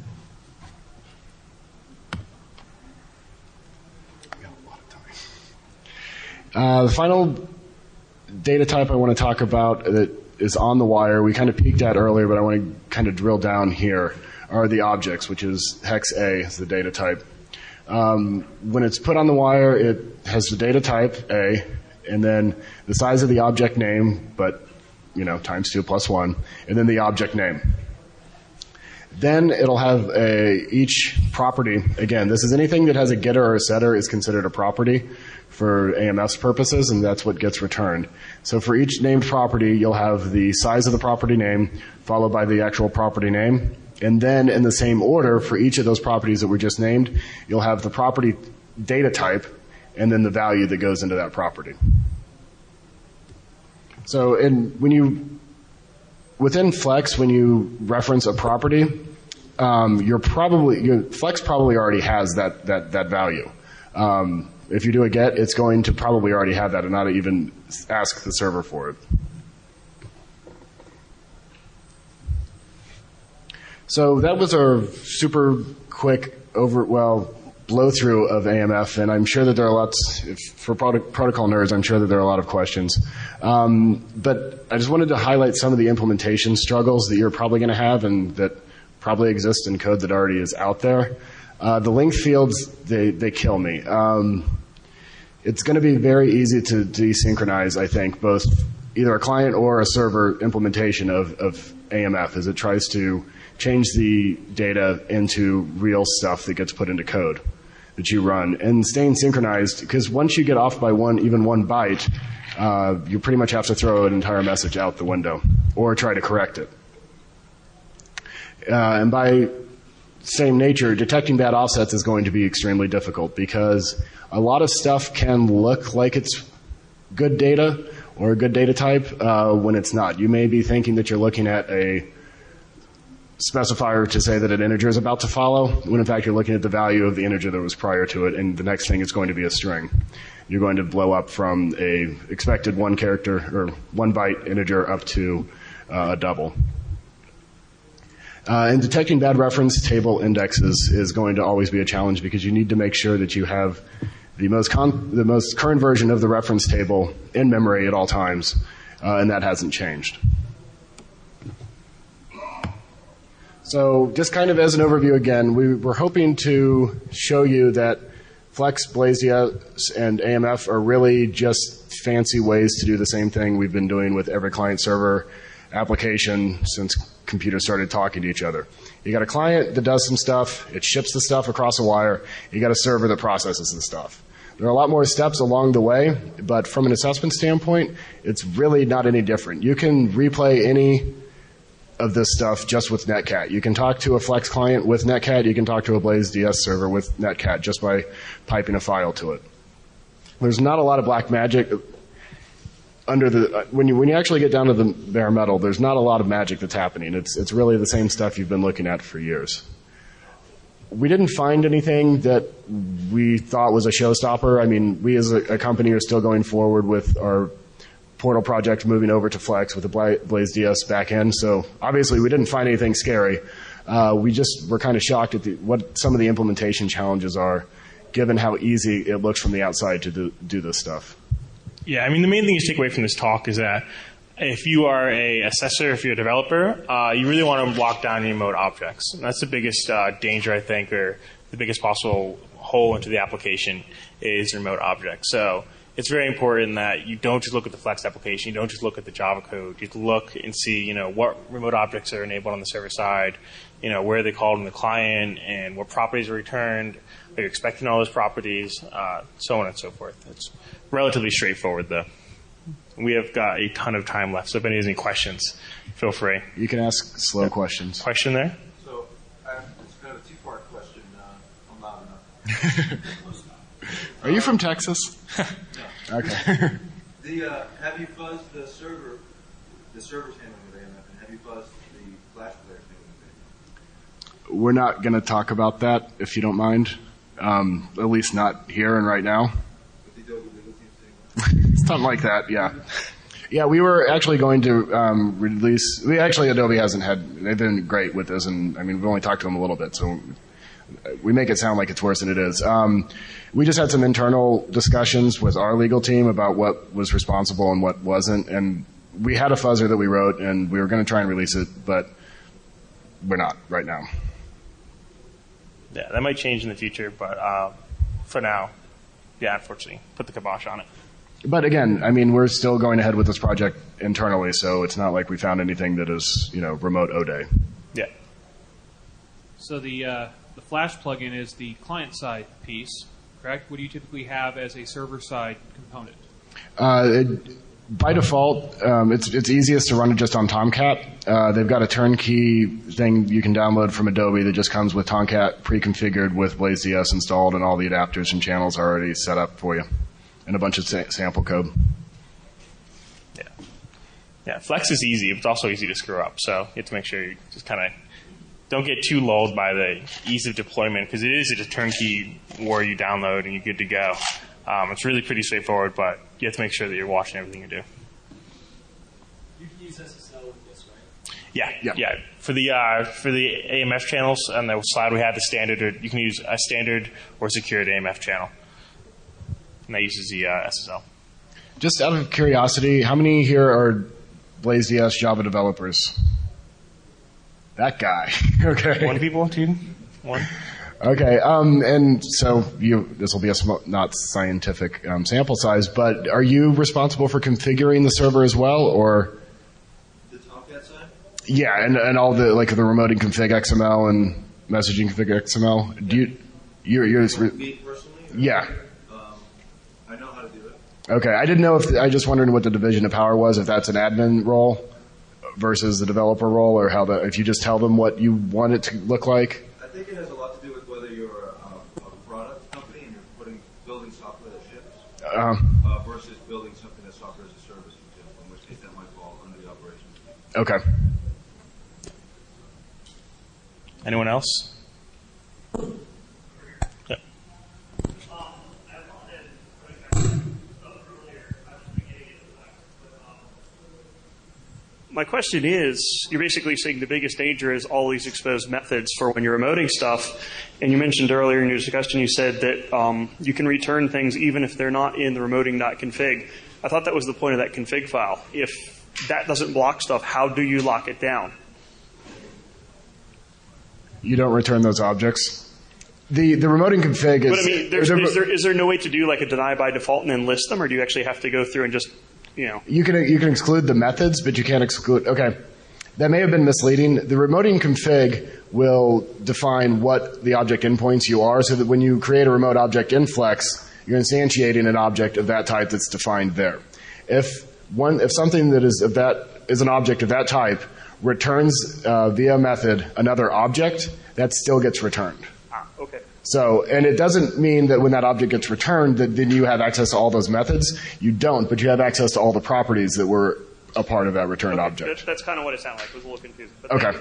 The final data type I want to talk about that is on the wire, we kind of peeked at earlier, but I want to kind of drill down here, are the objects, which is hex A is the data type. When it's put on the wire, it has the data type A, and then the size of the object name, but times 2 plus 1, and then the object name. Then it'll have each property. Again, this is anything that has a getter or a setter is considered a property for AMF's purposes, and that's what gets returned. So for each named property, you'll have the size of the property name followed by the actual property name. And then in the same order for each of those properties that were just named, you'll have the property data type and then the value that goes into that property. So within Flex, when you reference a property, Flex probably already has that value. If you do a get, it's going to probably already have that and not even ask the server for it. So that was our super quick blow through of AMF, and I'm sure that there are for protocol nerds, I'm sure that there are a lot of questions. But I just wanted to highlight some of the implementation struggles that you're probably going to have and that probably exist in code that already is out there. The length fields, they kill me. It's going to be very easy to desynchronize, I think, both either a client or a server implementation of AMF as it tries to change the data into real stuff that gets put into code that you run. And staying synchronized, because once you get off by even one byte, you pretty much have to throw an entire message out the window or try to correct it. And by same nature, detecting bad offsets is going to be extremely difficult because a lot of stuff can look like it's good data or a good data type when it's not. You may be thinking that you're looking at a specifier to say that an integer is about to follow, when in fact you're looking at the value of the integer that was prior to it, and the next thing is going to be a string. You're going to blow up from a expected 1 character or 1 byte integer up to a double. And detecting bad reference table indexes is going to always be a challenge because you need to make sure that you have the most current version of the reference table in memory at all times, and that hasn't changed. So just kind of as an overview again, we were hoping to show you that Flex, BlazeDS, and AMF are really just fancy ways to do the same thing we've been doing with every client-server application since computers started talking to each other. You got a client that does some stuff, it ships the stuff across a wire, you got a server that processes the stuff. There are a lot more steps along the way, but from an assessment standpoint, it's really not any different. You can replay any of this stuff just with Netcat. You can talk to a Flex client with Netcat, you can talk to a BlazeDS server with Netcat just by piping a file to it. There's not a lot of black magic when you actually get down to the bare metal, there's not a lot of magic that's happening. It's really the same stuff you've been looking at for years. We didn't find anything that we thought was a showstopper. I mean, we as a company are still going forward with our Portal project, moving over to Flex with the BlazeDS backend. So obviously we didn't find anything scary. We just were kind of shocked at what some of the implementation challenges are, given how easy it looks from the outside to do this stuff. Yeah, I mean, the main thing you take away from this talk is that if you are a assessor, if you're a developer, you really want to lock down your remote objects. And that's the biggest danger, I think, or the biggest possible hole into the application is remote objects. So it's very important that you don't just look at the Flex application, you don't just look at the Java code. You look and see, what remote objects are enabled on the server side, where they called in the client, and what properties are returned. Are you expecting all those properties, so on and so forth. It's relatively straightforward, though. We have got a ton of time left, so if anyone has any questions, feel free. You can ask slow questions. Question there? So it's kind of a two-part question. I'm loud enough. Are you from Texas? No. Okay. Have you fuzzed the server? The server's handling with AMF, and have you fuzzed the Flash player's handling with AMF? We're not going to talk about that, if you don't mind. At least not here and right now. With the Adobe legal team saying Something like that, yeah. Yeah, we were actually going to release. Adobe they've been great with this, and we've only talked to them a little bit, so we make it sound like it's worse than it is. We just had some internal discussions with our legal team about what was responsible and what wasn't, and we had a fuzzer that we wrote, and we were going to try and release it, but we're not right now. Yeah, that might change in the future, but for now, yeah, unfortunately, put the kibosh on it. But again, we're still going ahead with this project internally, so it's not like we found anything that is, remote O-Day. Yeah. So the Flash plugin is the client-side piece, correct? What do you typically have as a server-side component? By default, it's easiest to run it just on Tomcat. They've got a turnkey thing you can download from Adobe that just comes with Tomcat pre-configured with BlazeDS installed, and all the adapters and channels are already set up for you, and a bunch of sample code. Yeah, Flex is easy. It's also easy to screw up, so you have to make sure you just kind of don't get too lulled by the ease of deployment, because it is just a turnkey where you download and you're good to go. It's really pretty straightforward, but you have to make sure that you're watching everything you do. You can use SSL with this, right? Yeah. For the AMF channels on the slide we had, the standard, you can use a standard or secured AMF channel, and that uses the SSL. Just out of curiosity, how many here are BlazeDS Java developers? That guy. Okay. One people, two? One. Okay, and so this will be a not scientific sample size, but are you responsible for configuring the server as well, or? The Tomcat side? Yeah, and all the the remoting config XML and messaging config XML. Do you're Me personally? Yeah. I know how to do it. Okay, I didn't know I just wondered what the division of power was, if that's an admin role versus the developer role, or if you just tell them what you want it to look like. I think it has a lot to do with whether you're a product company and you're building software that ships versus building something that's software as a service, for example, in which case that might fall under the operations. Okay. Anyone else? Yeah. My question is, you're basically saying the biggest danger is all these exposed methods for when you're remoting stuff. And you mentioned earlier in your discussion, you said that you can return things even if they're not in the remoting.config. I thought that was the point of that config file. If that doesn't block stuff, how do you lock it down? You don't return those objects. The remoting config is... But I mean, is there no way to do like a deny by default and then list them, or do you actually have to go through and just... You can exclude the methods, but you can't exclude. Okay, that may have been misleading. The remoting config will define what the object endpoints you are, so that when you create a remote object in Flex, you're instantiating an object of that type that's defined there. If something that is an object of that type returns via method another object, that still gets returned. Okay. So, and it doesn't mean that when that object gets returned that then you have access to all those methods. You don't, but you have access to all the properties that were a part of that returned object. That's kind of what it sounded like. It was a little confusing. But okay.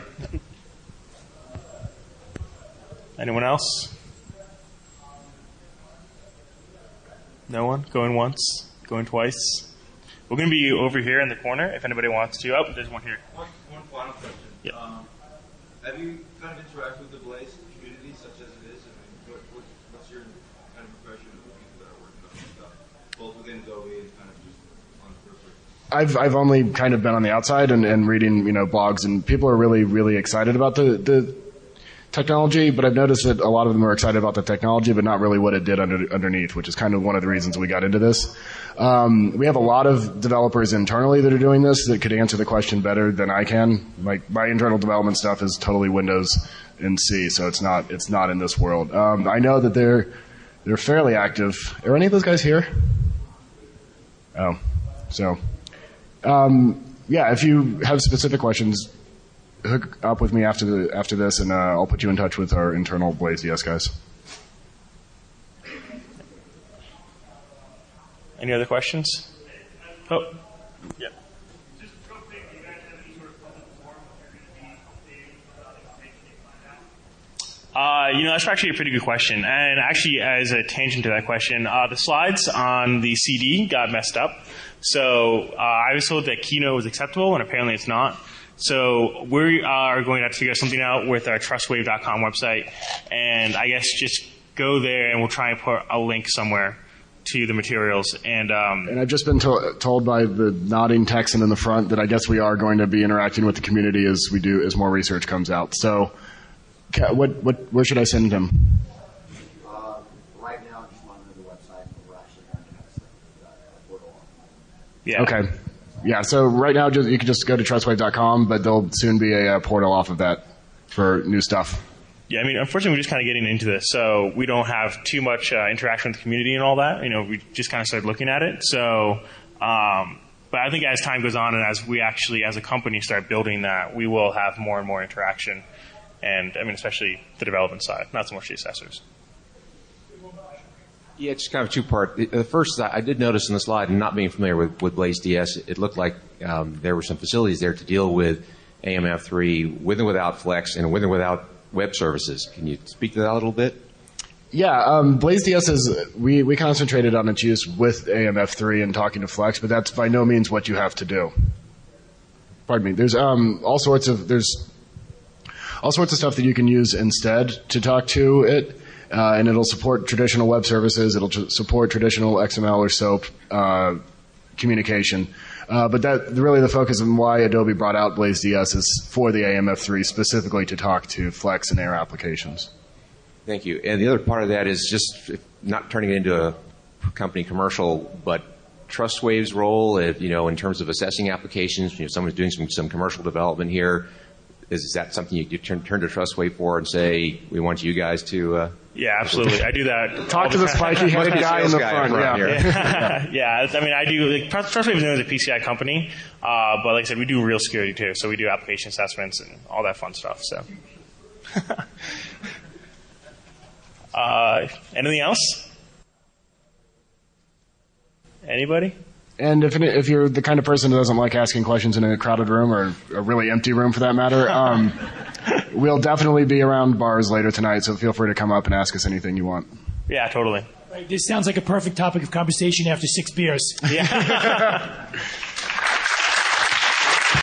Anyone else? No one? Going once? Going twice? We're going to be over here in the corner if anybody wants to. Oh, there's one here. One final question. Yep. Have you kind of interacted with the Blaze community, such as it is? I mean, what's your kind of impression of the people that are working on this stuff, both within Adobe and kind of just on the periphery? I've only kind of been on the outside and reading blogs, and people are really, really excited about the technology, but I've noticed that a lot of them are excited about the technology, but not really what it did underneath, which is kind of one of the reasons we got into this. We have a lot of developers internally that are doing this that could answer the question better than I can. Like my internal development stuff is totally Windows and C, so it's not in this world. I know that they're fairly active. Are any of those guys here? Oh, so yeah. If you have specific questions, hook up with me after this, and I'll put you in touch with our internal BlazeDS guys. Any other questions? Oh, yeah. That's actually a pretty good question. And actually, as a tangent to that question, the slides on the CD got messed up. So I was told that Keynote was acceptable, and apparently it's not. So we are going to have to figure something out with our trustwave.com website, and I guess just go there and we'll try and put a link somewhere to the materials. And I've just been told by the nodding Texan in the front that I guess we are going to be interacting with the community as more research comes out. So where should I send him? Right now, just monitor the website. We're actually going to have a portal. Yeah. Okay. Yeah, so right now you can just go to trustwave.com, but there'll soon be a portal off of that for new stuff. Yeah, I mean, unfortunately, we're just kind of getting into this, so we don't have too much interaction with the community and all that. We just kind of started looking at it. So, but I think as time goes on and as we actually, as a company, start building that, we will have more and more interaction. And, I mean, especially the development side, not so much the assessors. Yeah, it's kind of two-part. The first, I did notice in the slide, and not being familiar with BlazeDS, it looked like there were some facilities there to deal with AMF3 with and without Flex and with and without web services. Can you speak to that a little bit? Yeah, BlazeDS is, we concentrated on its use with AMF3 and talking to Flex, but that's by no means what you have to do. Pardon me. There's all sorts of stuff that you can use instead to talk to it. And it'll support traditional web services. It'll support traditional XML or SOAP communication. But that really the focus of why Adobe brought out BlazeDS is for the AMF3 specifically to talk to Flex and Air applications. Thank you. And the other part of that is just not turning it into a company commercial, but TrustWave's role, in terms of assessing applications. Someone's doing some commercial development here. Is that something you turn to TrustWave for and say, we want you guys to... Yeah, absolutely. I do that. Talk to the spiky-headed guy in the front. Yeah. I mean, I do. TrustWave is known as a PCI company, but like I said, we do real security too. So we do application assessments and all that fun stuff. So, anything else? Anybody? And if you're the kind of person who doesn't like asking questions in a crowded room or a really empty room for that matter, we'll definitely be around bars later tonight, so feel free to come up and ask us anything you want. Yeah, totally. Right, this sounds like a perfect topic of conversation after 6 beers. Yeah.